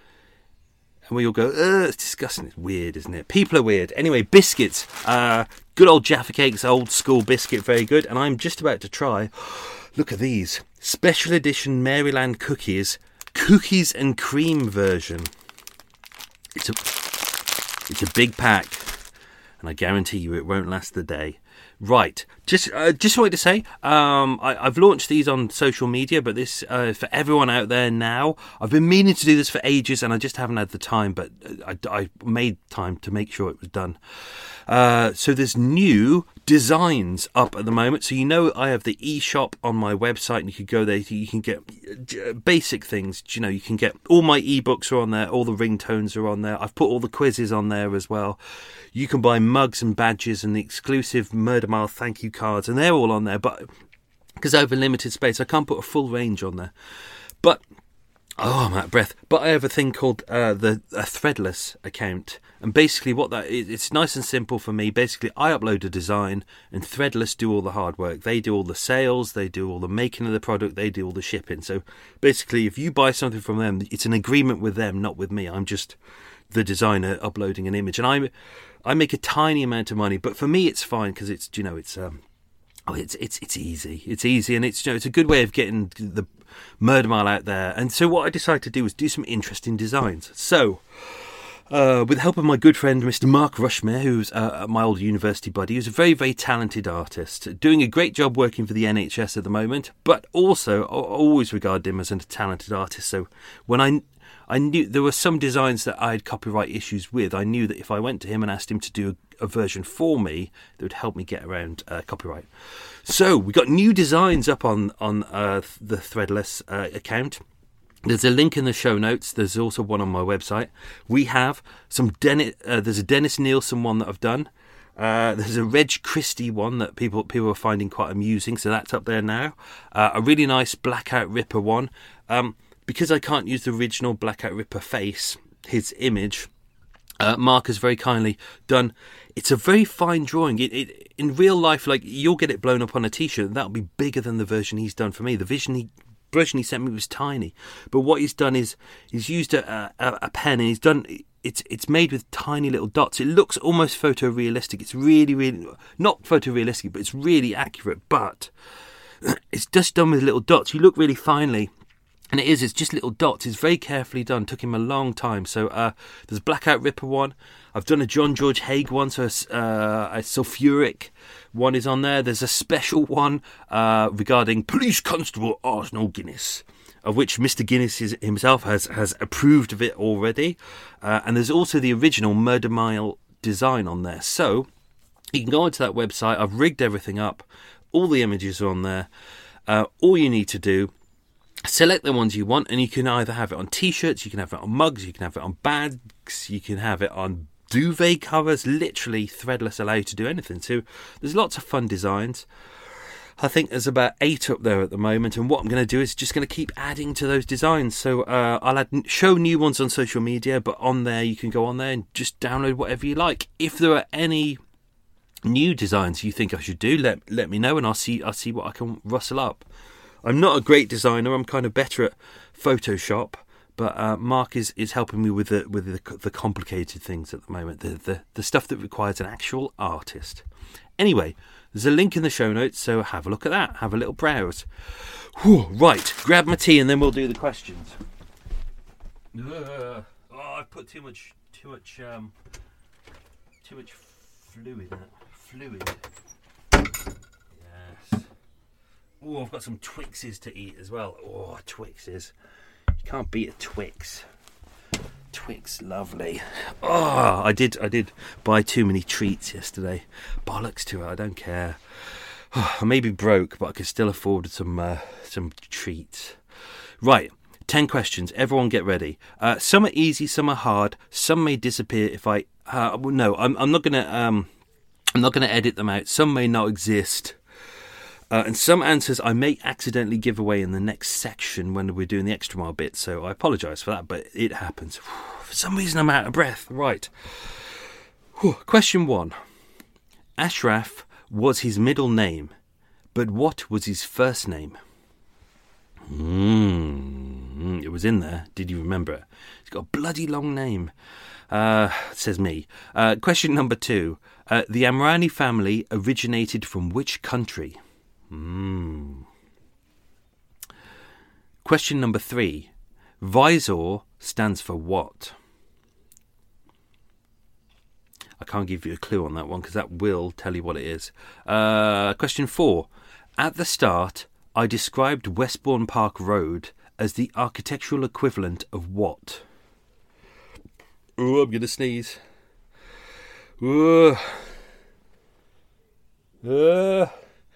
and we all go, ugh, it's disgusting, it's weird, isn't it? People are weird. Anyway, biscuits. Uh, good old Jaffa Cakes, old school biscuit, very good. And I'm just about to try, look at these, special edition Maryland cookies, cookies and cream version. It's a, it's a big pack, and I guarantee you it won't last the day. Right, just uh, just wanted to say, um, I, I've launched these on social media, but this uh, for everyone out there now. I've been meaning to do this for ages, and I just haven't had the time, but I, I made time to make sure it was done. Uh, so there's new designs up at the moment. So you know I have the eShop on my website, and you can go there. You can get basic things. You know, you can get all my ebooks are on there. All the ringtones are on there. I've put all the quizzes on there as well. You can buy mugs and badges and the exclusive Murder Mile thank you cards, and they're all on there. But because I have a limited space, I can't put a full range on there. But oh, I'm out of breath. But I have a thing called uh, the a Threadless account. And basically what that is, it's nice and simple for me. Basically, I upload a design and Threadless do all the hard work. They do all the sales, they do all the making of the product, they do all the shipping. So basically, if you buy something from them, it's an agreement with them, not with me. I'm just the designer uploading an image. And I I make a tiny amount of money, but for me it's fine because it's, you know, it's... um. Oh, it's it's it's easy. It's easy, and it's, you know, it's a good way of getting the Murder Mile out there. And so what I decided to do was do some interesting designs. So, uh, with the help of my good friend Mister Mark Rushmere, who's uh, my old university buddy, who's a very, very talented artist, doing a great job working for the N H S at the moment, but also I always regard him as a talented artist. So when I... I knew there were some designs that I had copyright issues with. I knew that if I went to him and asked him to do a, a version for me, that would help me get around uh, copyright. So we got new designs up on on uh, the Threadless uh, account. There's a link in the show notes. There's also one on my website. We have some Dennis. Uh, there's a Dennis Nielsen one that I've done. Uh, there's a Reg Christie one that people people are finding quite amusing. So that's up there now. Uh, a really nice Blackout Ripper one. Um, Because I can't use the original Blackout Ripper face, his image, uh, Mark has very kindly done. It's a very fine drawing. It, it, in real life, like, you'll get it blown up on a T-shirt, and that'll be bigger than the version he's done for me. The vision he, version he sent me was tiny. But what he's done is he's used a, a, a pen, and he's done... It's it's made with tiny little dots. It looks almost photorealistic. It's really, really... Not photorealistic, but it's really accurate. But it's just done with little dots. You look really finely. And it is, it's just little dots. It's very carefully done. Took him a long time. So uh, there's Blackout Ripper one. I've done a John George Haig one, so uh, a sulfuric one is on there. There's a special one uh, regarding Police Constable Arsenal Guinness, of which Mister Guinness is, himself has, has approved of it already. Uh, and there's also the original Murder Mile design on there. So you can go onto that website. I've rigged everything up. All the images are on there. Uh, all you need to do, select the ones you want, and you can either have it on T-shirts, you can have it on mugs, you can have it on bags, you can have it on duvet covers. Literally, Threadless allow you to do anything. So there's lots of fun designs. I think there's about eight up there at the moment, and what I'm going to do is just going to keep adding to those designs. So uh, I'll add, show new ones on social media, but on there you can go on there and just download whatever you like. If there are any new designs you think I should do, let let me know, and I'll see I'll see what I can rustle up. I'm not a great designer. I'm kind of better at Photoshop, but uh, Mark is, is helping me with the with the, the complicated things at the moment, the, the the stuff that requires an actual artist. Anyway, there's a link in the show notes, so have a look at that. Have a little browse. Whew, right, grab my tea and then we'll do the questions. Ugh. Oh, I've put too much, too much, um, too much fluid in it. Fluid. Yes. Oh, I've got some Twixes to eat as well. Oh, Twixes. You can't beat a Twix. Twix, lovely. Oh, I did I did buy too many treats yesterday. Bollocks to it, I don't care. Oh, I may be broke, but I can still afford some uh, some treats. Right, ten questions. Everyone get ready. Uh, some are easy, some are hard. Some may disappear if I... Uh, no, I'm, I'm not going to... Um, I'm not going to edit them out. Some may not exist. Uh, and some answers I may accidentally give away in the next section when we're doing the extra mile bit, so I apologise for that, but it happens. For some reason I'm out of breath. Right. Whew. Question one. Ashraf was his middle name, but what was his first name? Mm, it was in there. Did you remember it? He's got a bloody long name. Uh, says me. Uh, question number two. Uh, the Amrani family originated from which country? Mm. Question number three. Visor stands for what? I can't give you a clue on that one because that will tell you what it is. Uh, question four. At the start, I described Westbourne Park Road as the architectural equivalent of what? Oh, I'm going to sneeze. Uh, uh.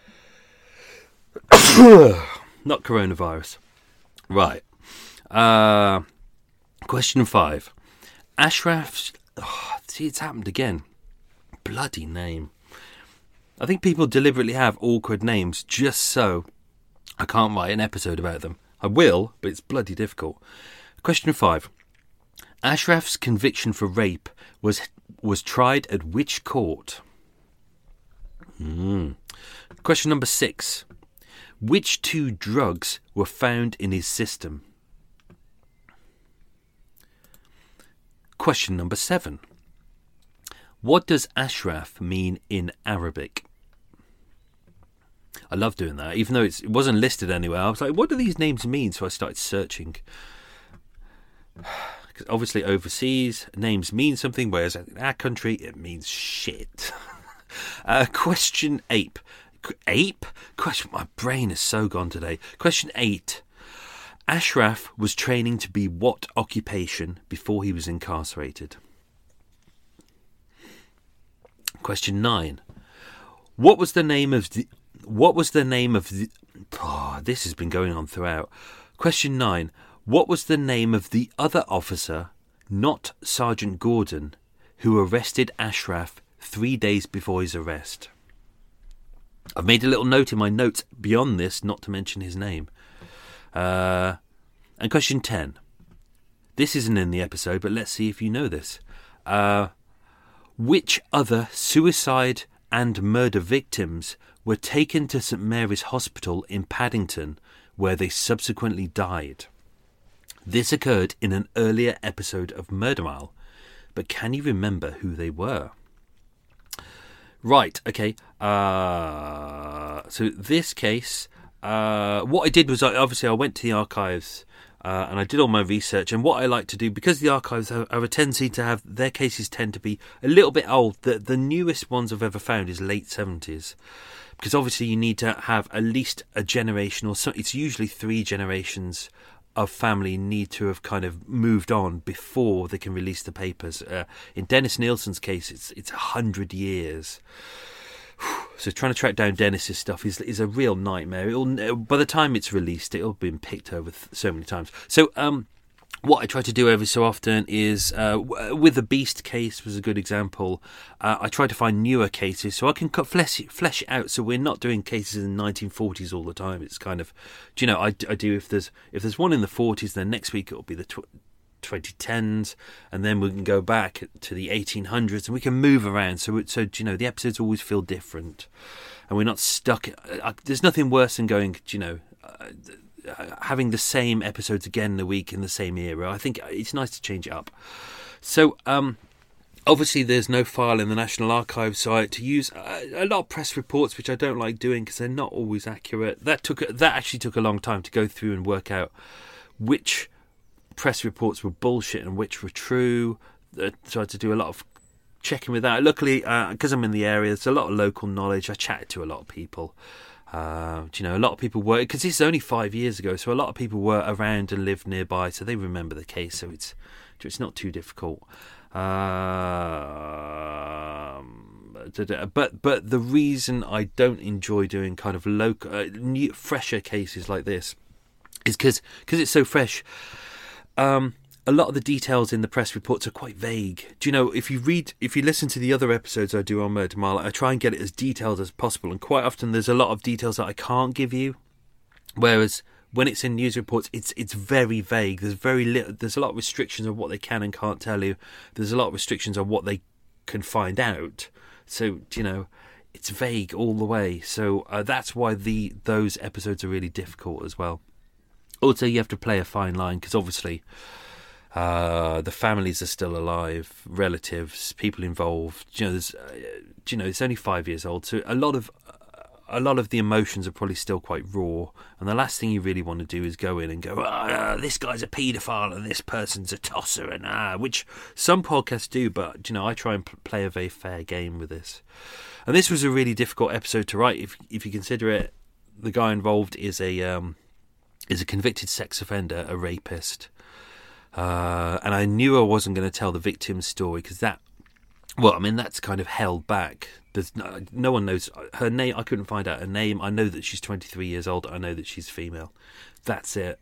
Not coronavirus. Right. Uh, question five. Ashraf's... Oh, see, it's happened again. Bloody name. I think people deliberately have awkward names just so I can't write an episode about them. I will, but it's bloody difficult. Question five. Ashraf's conviction for rape was was tried at which court? Mm. Question number six. Which two drugs were found in his system? Question number seven. What does Ashraf mean in Arabic? I love doing that, even though it's, it wasn't listed anywhere. I was like, what do these names mean? So I started searching. Because obviously overseas, names mean something, whereas in our country, it means shit. uh, question eight. Ape? Question. My brain is so gone today. Question eight. Ashraf was training to be what occupation before he was incarcerated? Question nine. What was the name of the... What was the name of the... Oh, this has been going on throughout. Question nine. What was the name of the other officer, not Sergeant Gordon, who arrested Ashraf three days before his arrest? I've made a little note in my notes beyond this not to mention his name. Uh, and question ten. This isn't in the episode, but let's see if you know this. Uh, which other suicide and murder victims were taken to St Mary's Hospital in Paddington, where they subsequently died? This occurred in an earlier episode of Murder Mile, but can you remember who they were? Right, okay. Uh, so this case, uh, what I did was, I, obviously I went to the archives uh, and I did all my research. And what I like to do, because the archives have, have a tendency to have, their cases tend to be a little bit old. The, the newest ones I've ever found is late seventies. Because obviously you need to have at least a generation or so. It's usually three generations of family need to have kind of moved on before they can release the papers. Uh, in Dennis Nielsen's case, it's it's a hundred years. So trying to track down Dennis's stuff is is a real nightmare. It'll, by the time it's released, it'll have been picked over th- so many times. So um, what I try to do every so often is, uh, with the Beast case was a good example, uh, I try to find newer cases so I can cut flesh, flesh it out, so we're not doing cases in the nineteen forties all the time. It's kind of, do you know, I, I do, if there's if there's one in the forties, then next week it'll be the tw- twenty tens, and then we can go back to the eighteen hundreds, and we can move around, so so you know, the episodes always feel different, and we're not stuck. Uh, there's nothing worse than going, you know, uh, having the same episodes again in a week in the same era. I think it's nice to change it up. So um obviously there's no file in the National Archives, so I had to use a, a lot of press reports, which I don't like doing because they're not always accurate. That took that actually took a long time to go through and work out which press reports were bullshit and which were true. Uh, so I had to do a lot of checking with that. Luckily, because uh, I'm in the area, there's a lot of local knowledge. I chatted to a lot of people. Uh, you know, a lot of people were, because this is only five years ago, so a lot of people were around and lived nearby, so they remember the case. So it's it's not too difficult. Um, but but the reason I don't enjoy doing kind of local, uh, new, fresher cases like this is because because it's so fresh. Um, a lot of the details in the press reports are quite vague. Do you know, if you read, if you listen to the other episodes I do on Murder Mile, I try and get it as detailed as possible, and quite often there's a lot of details that I can't give you. Whereas when it's in news reports, it's it's very vague. There's very little. There's a lot of restrictions on what they can and can't tell you. There's a lot of restrictions on what they can find out. So, you know, it's vague all the way. So uh, that's why the those episodes are really difficult as well. Also, you have to play a fine line, because obviously uh, the families are still alive, relatives, people involved. You know, there's, uh, you know, it's only five years old, so a lot of a lot of the emotions are probably still quite raw. And the last thing you really want to do is go in and go, ah, this guy's a paedophile and this person's a tosser, and ah, which some podcasts do. But you know, I try and p- play a very fair game with this. And this was a really difficult episode to write. If if you consider it, the guy involved is a um, is a convicted sex offender, a rapist. Uh, and I knew I wasn't going to tell the victim's story, because that, well, I mean, that's kind of held back. There's no, no one knows her name. I couldn't find out her name. I know that she's twenty-three years old. I know that she's female. That's it.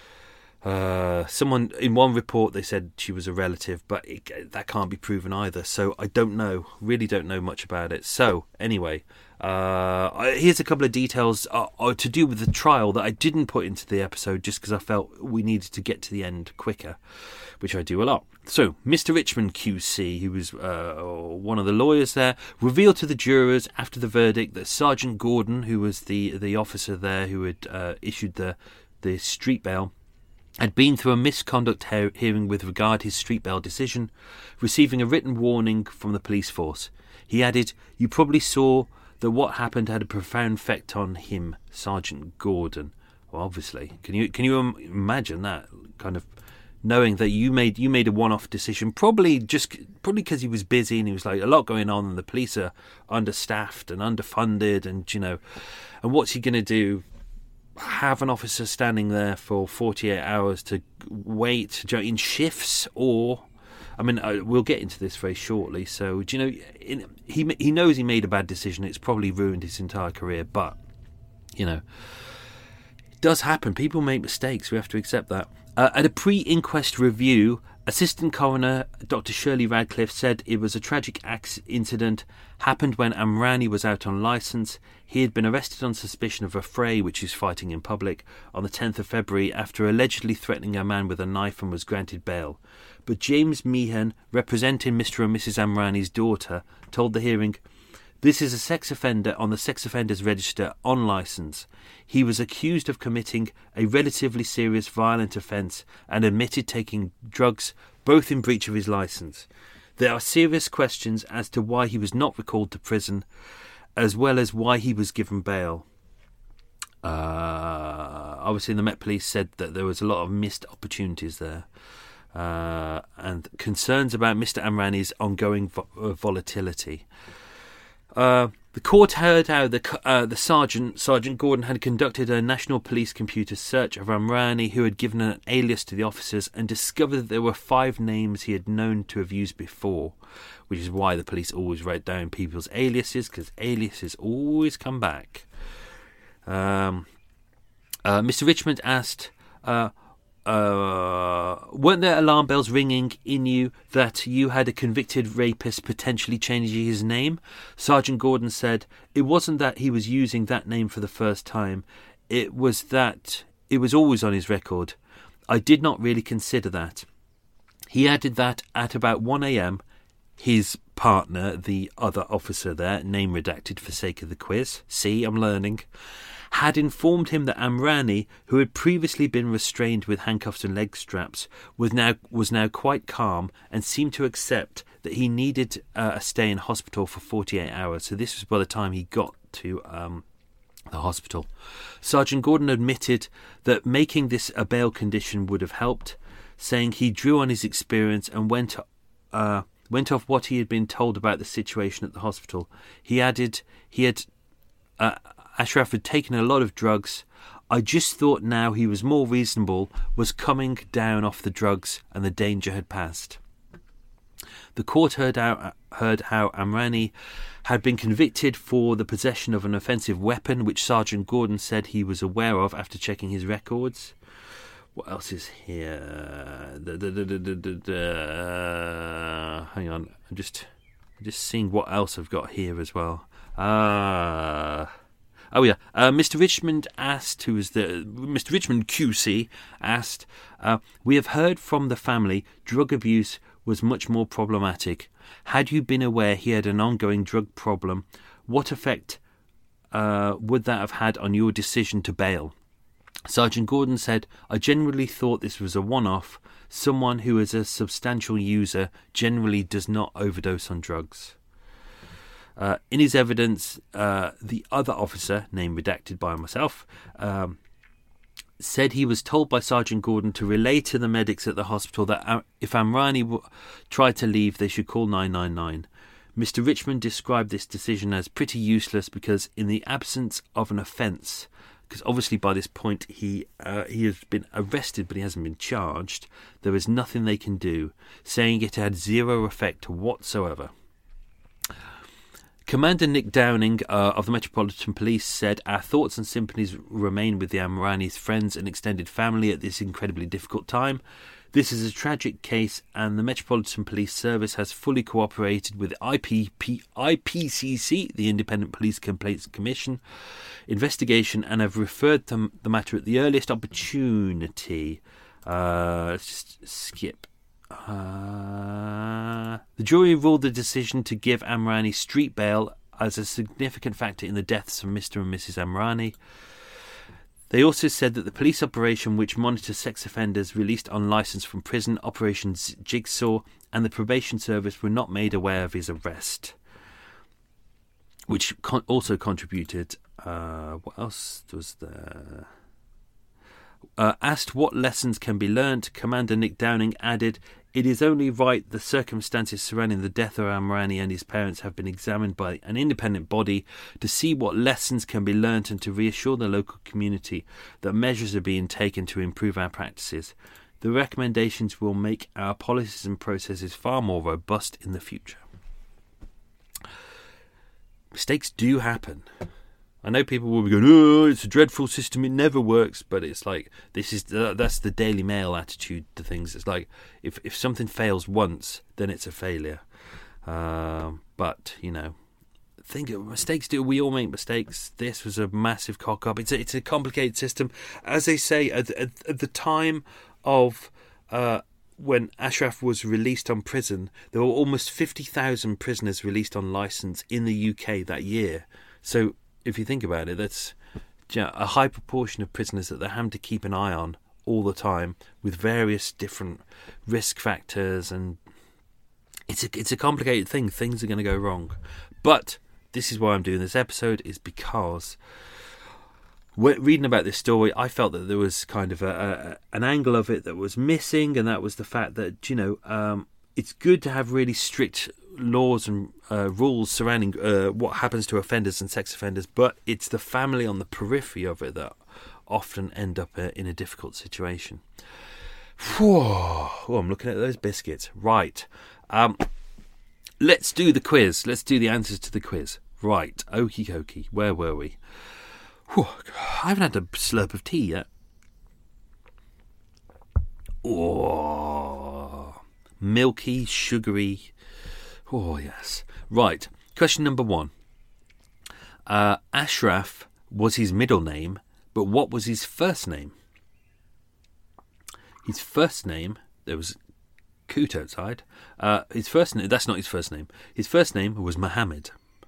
Uh, someone in one report, they said she was a relative, but it, that can't be proven either. So I don't know. Really don't know much about it. So anyway, uh, here's a couple of details uh, uh, to do with the trial that I didn't put into the episode, just because I felt we needed to get to the end quicker, which I do a lot. So, Mister Richmond Q C, who was uh, one of the lawyers there, revealed to the jurors after the verdict that Sergeant Gordon, who was the, the officer there who had uh, issued the, the street bail, had been through a misconduct he- hearing with regard to his street bail decision, receiving a written warning from the police force. He added, "You probably saw that what happened had a profound effect on him, Sergeant Gordon." Well, obviously. Can you can you imagine that kind of... knowing that you made you made a one-off decision, probably just probably because he was busy and he was like a lot going on, and the police are understaffed and underfunded, and you know, and what's he going to do? Have an officer standing there for forty-eight hours to wait in shifts? Or, I mean, we'll get into this very shortly. So, do you know, in, he he knows he made a bad decision. It's probably ruined his entire career, but you know, it does happen. People make mistakes. We have to accept that. Uh, at a pre-inquest review, Assistant Coroner Doctor Shirley Radcliffe said it was a tragic incident, happened when Amrani was out on licence. He had been arrested on suspicion of a fray, which is fighting in public, on the tenth of February after allegedly threatening a man with a knife, and was granted bail. But James Meehan, representing Mister and Missus Amrani's daughter, told the hearing, "This is a sex offender on the sex offenders register on licence. He was accused of committing a relatively serious violent offence and admitted taking drugs, both in breach of his licence. There are serious questions as to why he was not recalled to prison, as well as why he was given bail." Uh, obviously, the Met Police said that there was a lot of missed opportunities there. Uh, and concerns about Mister Amrani's ongoing vo- volatility. Uh, The court heard how the uh, the sergeant, Sergeant Gordon, had conducted a National Police computer search of Amrani, who had given an alias to the officers, and discovered that there were five names he had known to have used before, which is why the police always write down people's aliases, because aliases always come back. Um, uh, Mister Richmond asked, uh, uh, weren't there alarm bells ringing in you that you had a convicted rapist potentially changing his name? Sergeant Gordon said, it wasn't that he was using that name for the first time. It was that it was always on his record. I did not really consider that. He added that at about one a.m, his partner, the other officer there, name redacted for sake of the quiz, see, I'm learning, had informed him that Amrani, who had previously been restrained with handcuffs and leg straps, was now was now quite calm and seemed to accept that he needed uh, a stay in hospital for forty-eight hours. So this was by the time he got to um, the hospital. Sergeant Gordon admitted that making this a bail condition would have helped, saying he drew on his experience and went uh, went off what he had been told about the situation at the hospital. He added he had... Uh, Ashraf had taken a lot of drugs. I just thought now he was more reasonable, was coming down off the drugs, and the danger had passed. The court heard how, heard how Amrani had been convicted for the possession of an offensive weapon, which Sergeant Gordon said he was aware of after checking his records. What else is here? Da, da, da, da, da, da, da. Hang on, I'm just, I'm just seeing what else I've got here as well. Ah... Uh, Oh yeah, uh, Mister Richmond asked, who was the Mister Richmond Q C asked, uh, we have heard from the family drug abuse was much more problematic. Had you been aware he had an ongoing drug problem, what effect uh, would that have had on your decision to bail? Sergeant Gordon said, I generally thought this was a one-off. Someone who is a substantial user generally does not overdose on drugs. Uh, in his evidence, uh, the other officer, name redacted by myself, um, said he was told by Sergeant Gordon to relay to the medics at the hospital that uh, if Amrani w- tried to leave, they should call nine nine nine. Mister Richmond described this decision as pretty useless because in the absence of an offence, because obviously by this point he uh, he has been arrested but he hasn't been charged, there is nothing they can do, saying it had zero effect whatsoever. Commander Nick Downing uh, of the Metropolitan Police said, our thoughts and sympathies remain with the Amrani's friends and extended family at this incredibly difficult time. This is a tragic case and the Metropolitan Police Service has fully cooperated with I P P, I P C C, the Independent Police Complaints Commission, investigation and have referred to the matter at the earliest opportunity. Uh, let's just skip. Uh, the jury ruled the decision to give Amrani street bail as a significant factor in the deaths of Mister and Missus Amrani. They also said that the police operation which monitors sex offenders released on licence from prison, Operation Jigsaw, and the probation service were not made aware of his arrest, which con- also contributed. Uh, what else was there? Uh, asked what lessons can be learnt, Commander Nick Downing added, it is only right the circumstances surrounding the death of Amrani and his parents have been examined by an independent body to see what lessons can be learnt and to reassure the local community that measures are being taken to improve our practices. The recommendations will make our policies and processes far more robust in the future. Mistakes do happen. I know people will be going, oh, it's a dreadful system, it never works, but it's like, this is the, that's the Daily Mail attitude to things. It's like, if, if something fails once, then it's a failure. Um, but, you know, think of mistakes do, we all make mistakes. This was a massive cock-up. It's a, it's a complicated system. As they say, at, at, at the time of uh, when Ashraf was released on prison, there were almost fifty thousand prisoners released on licence in the U K that year. So, if you think about it, that's you know, a high proportion of prisoners that they're having to keep an eye on all the time with various different risk factors, and it's a, it's a complicated thing. Things are going to go wrong. But this is why I'm doing this episode, is because when reading about this story, I felt that there was kind of a, a, an angle of it that was missing, and that was the fact that, you know, um, it's good to have really strict laws and uh, rules surrounding uh, what happens to offenders and sex offenders, but it's the family on the periphery of it that often end up uh, in a difficult situation. Whew. Oh, I'm looking at those biscuits. Right. Um, let's do the quiz. Let's do the answers to the quiz. Right. Okie dokie. Where were we? Whew. I haven't had a slurp of tea yet. Oh, milky, sugary. Oh, yes. Right. Question number one. Uh, Ashraf was his middle name, but what was his first name? His first name, there was coot outside. Uh, his first name, that's not his first name. His first name was Muhammad.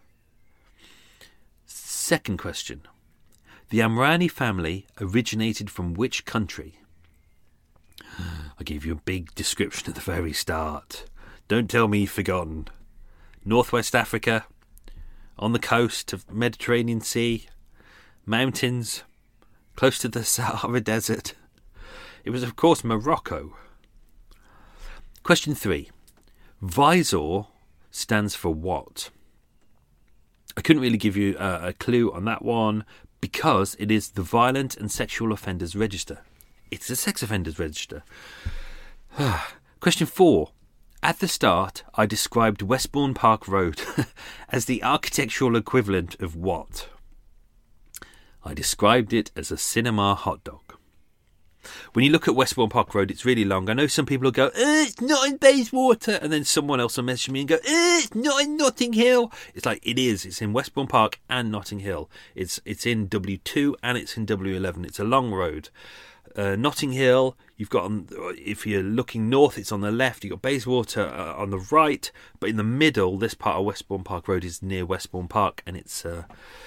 Second question. The Amrani family originated from which country? I gave you a big description at the very start. Don't tell me you've forgotten. Northwest Africa, on the coast of Mediterranean Sea, mountains, close to the Sahara Desert. It was, of course, Morocco. Question three. Visor stands for what? I couldn't really give you a, a clue on that one because it is the Violent and Sexual Offenders Register. It's a sex offenders register. Question four. At the start, I described Westbourne Park Road as the architectural equivalent of what? I described it as a cinema hot dog. When you look at Westbourne Park Road, it's really long. I know some people will go, eh, it's not in Bayswater. And then someone else will message me and go, eh, it's not in Notting Hill. It's like, it is. It's in Westbourne Park and Notting Hill. It's, it's in W two and it's in W eleven. It's a long road. Uh, Notting Hill, you've got, on, if you're looking north, it's on the left. You've got Bayswater uh, on the right. But in the middle, this part of Westbourne Park Road is near Westbourne Park. And it's uh,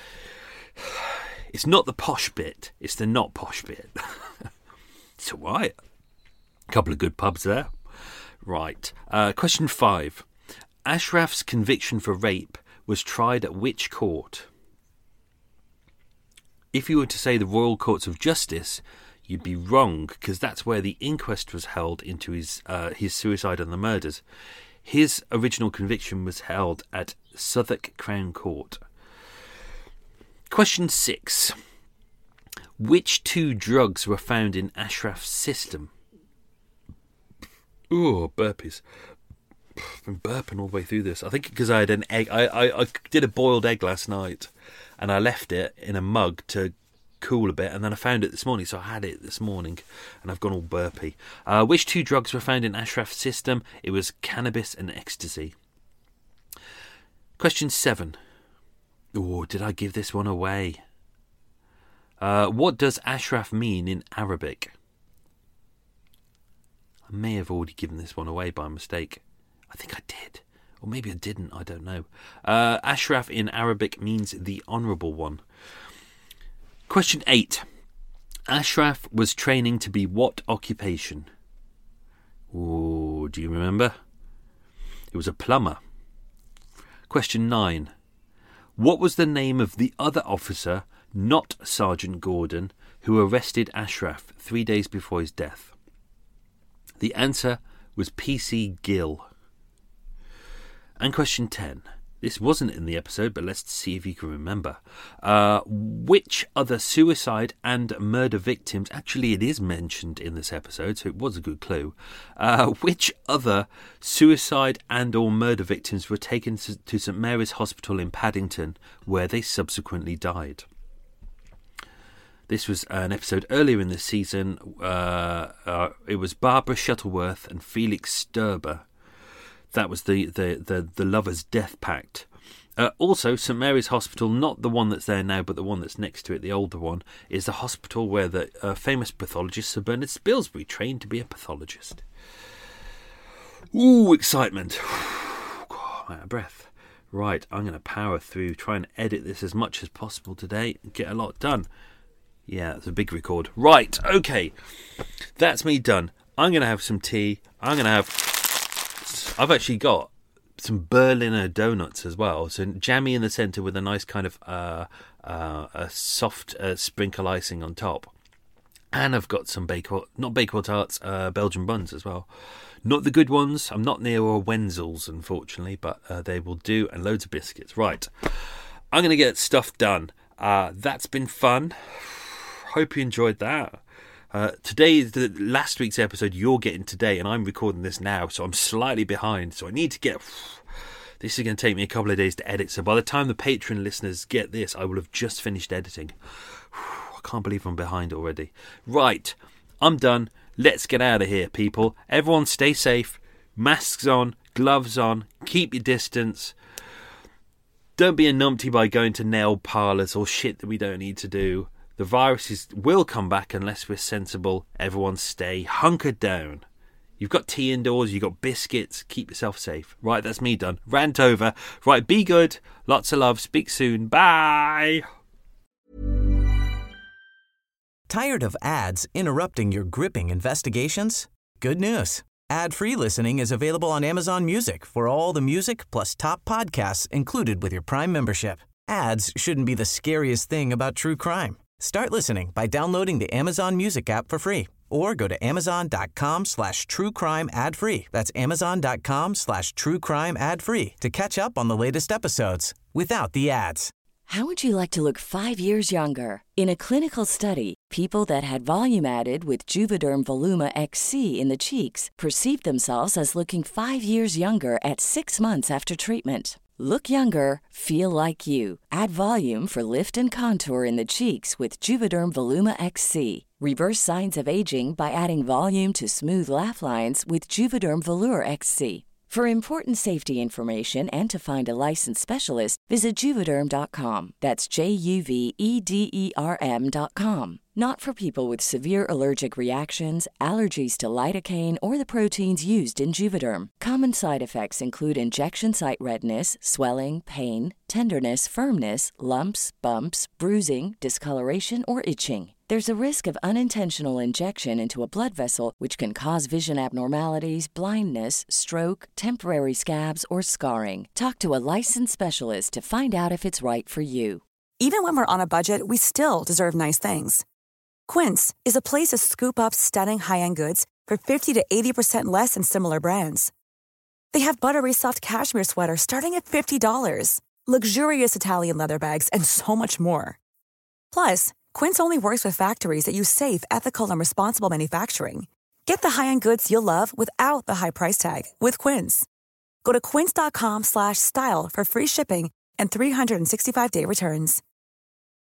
it's not the posh bit. It's the not posh bit. It's all right. A couple of good pubs there. Right. Uh, question five. Ashraf's conviction for rape was tried at which court? If you were to say the Royal Courts of Justice, you'd be wrong, because that's where the inquest was held into his uh, his suicide and the murders. His original conviction was held at Southwark Crown Court. Question six. Which two drugs were found in Ashraf's system? Ooh, burpees. I've been burping all the way through this. I think because I had an egg. I, I, I did a boiled egg last night, and I left it in a mug to cool a bit, and then I found it this morning, so I had it this morning, and I've gone all burpy. Uh, which two drugs were found in Ashraf's system? It was cannabis and ecstasy. Question seven. Oh, did I give this one away? Uh, what does Ashraf mean in Arabic? I may have already given this one away by mistake. I think I did. Or maybe I didn't, I don't know. Uh, Ashraf in Arabic means the honourable one. Question eight. Ashraf was training to be what occupation? Ooh, do you remember? It was a plumber. Question nine. What was the name of the other officer, not Sergeant Gordon, who arrested Ashraf three days before his death? The answer was P C Gill. And question ten. This wasn't in the episode, but let's see if you can remember. Uh, which other suicide and murder victims... Actually, it is mentioned in this episode, so it was a good clue. Uh, which other suicide and or murder victims were taken to St Mary's Hospital in Paddington, where they subsequently died? This was an episode earlier in the season. Uh, uh, it was Barbara Shuttleworth and Felix Sturber. That was the, the, the, the lovers' death pact. Uh, also, St Mary's Hospital, not the one that's there now, but the one that's next to it, the older one, is the hospital where the uh, famous pathologist Sir Bernard Spilsbury trained to be a pathologist. Ooh, excitement. God, I'm out of breath. Right, I'm going to power through, try and edit this as much as possible today and get a lot done. Yeah, it's a big record. Right, okay. That's me done. I'm going to have some tea. I'm going to have... I've actually got some Berliner donuts as well. So jammy in the centre with a nice kind of uh, uh, a soft uh, sprinkle icing on top. And I've got some Bakewell, not Bakewell tarts, uh, Belgian buns as well. Not the good ones. I'm not near or Wenzel's, unfortunately, but uh, they will do. And loads of biscuits. Right. I'm going to get stuff done. Uh, that's been fun. Hope you enjoyed that. Uh, today, the last week's episode, you're getting today, and I'm recording this now, so I'm slightly behind. So I need to get... This is going to take me a couple of days to edit. So by the time the Patreon listeners get this, I will have just finished editing. I can't believe I'm behind already. Right, I'm done. Let's get out of here, people. Everyone stay safe. Masks on, gloves on, keep your distance. Don't be a numpty by going to nail parlours or shit that we don't need to do. The viruses will come back unless we're sensible. Everyone stay hunkered down. You've got tea indoors, you've got biscuits. Keep yourself safe. Right, that's me done. Rant over. Right, be good. Lots of love. Speak soon. Bye. Tired of ads interrupting your gripping investigations? Good news. Ad-free listening is available on Amazon Music for all the music plus top podcasts included with your Prime membership. Ads shouldn't be the scariest thing about true crime. Start listening by downloading the Amazon Music app for free or go to amazon.com slash true crime ad free. That's amazon.com slash true crime ad free to catch up on the latest episodes without the ads. How would you like to look five years younger? In a clinical study, people that had volume added with Juvederm Voluma X C in the cheeks perceived themselves as looking five years younger at six months after treatment. Look younger, feel like you. Add volume for lift and contour in the cheeks with Juvederm Voluma X C. Reverse signs of aging by adding volume to smooth laugh lines with Juvederm Volure X C. For important safety information and to find a licensed specialist, visit Juvederm dot com. That's J U V E D E R M dot com. Not for people with severe allergic reactions, allergies to lidocaine, or the proteins used in Juvederm. Common side effects include injection site redness, swelling, pain, tenderness, firmness, lumps, bumps, bruising, discoloration, or itching. There's a risk of unintentional injection into a blood vessel, which can cause vision abnormalities, blindness, stroke, temporary scabs, or scarring. Talk to a licensed specialist to find out if it's right for you. Even when we're on a budget, we still deserve nice things. Quince is a place to scoop up stunning high-end goods for fifty to eighty percent less than similar brands. They have buttery soft cashmere sweaters starting at fifty dollars, luxurious Italian leather bags, and so much more. Plus, Quince only works with factories that use safe, ethical, and responsible manufacturing. Get the high-end goods you'll love without the high price tag with Quince. Go to quince.com slash style for free shipping and three sixty-five day returns.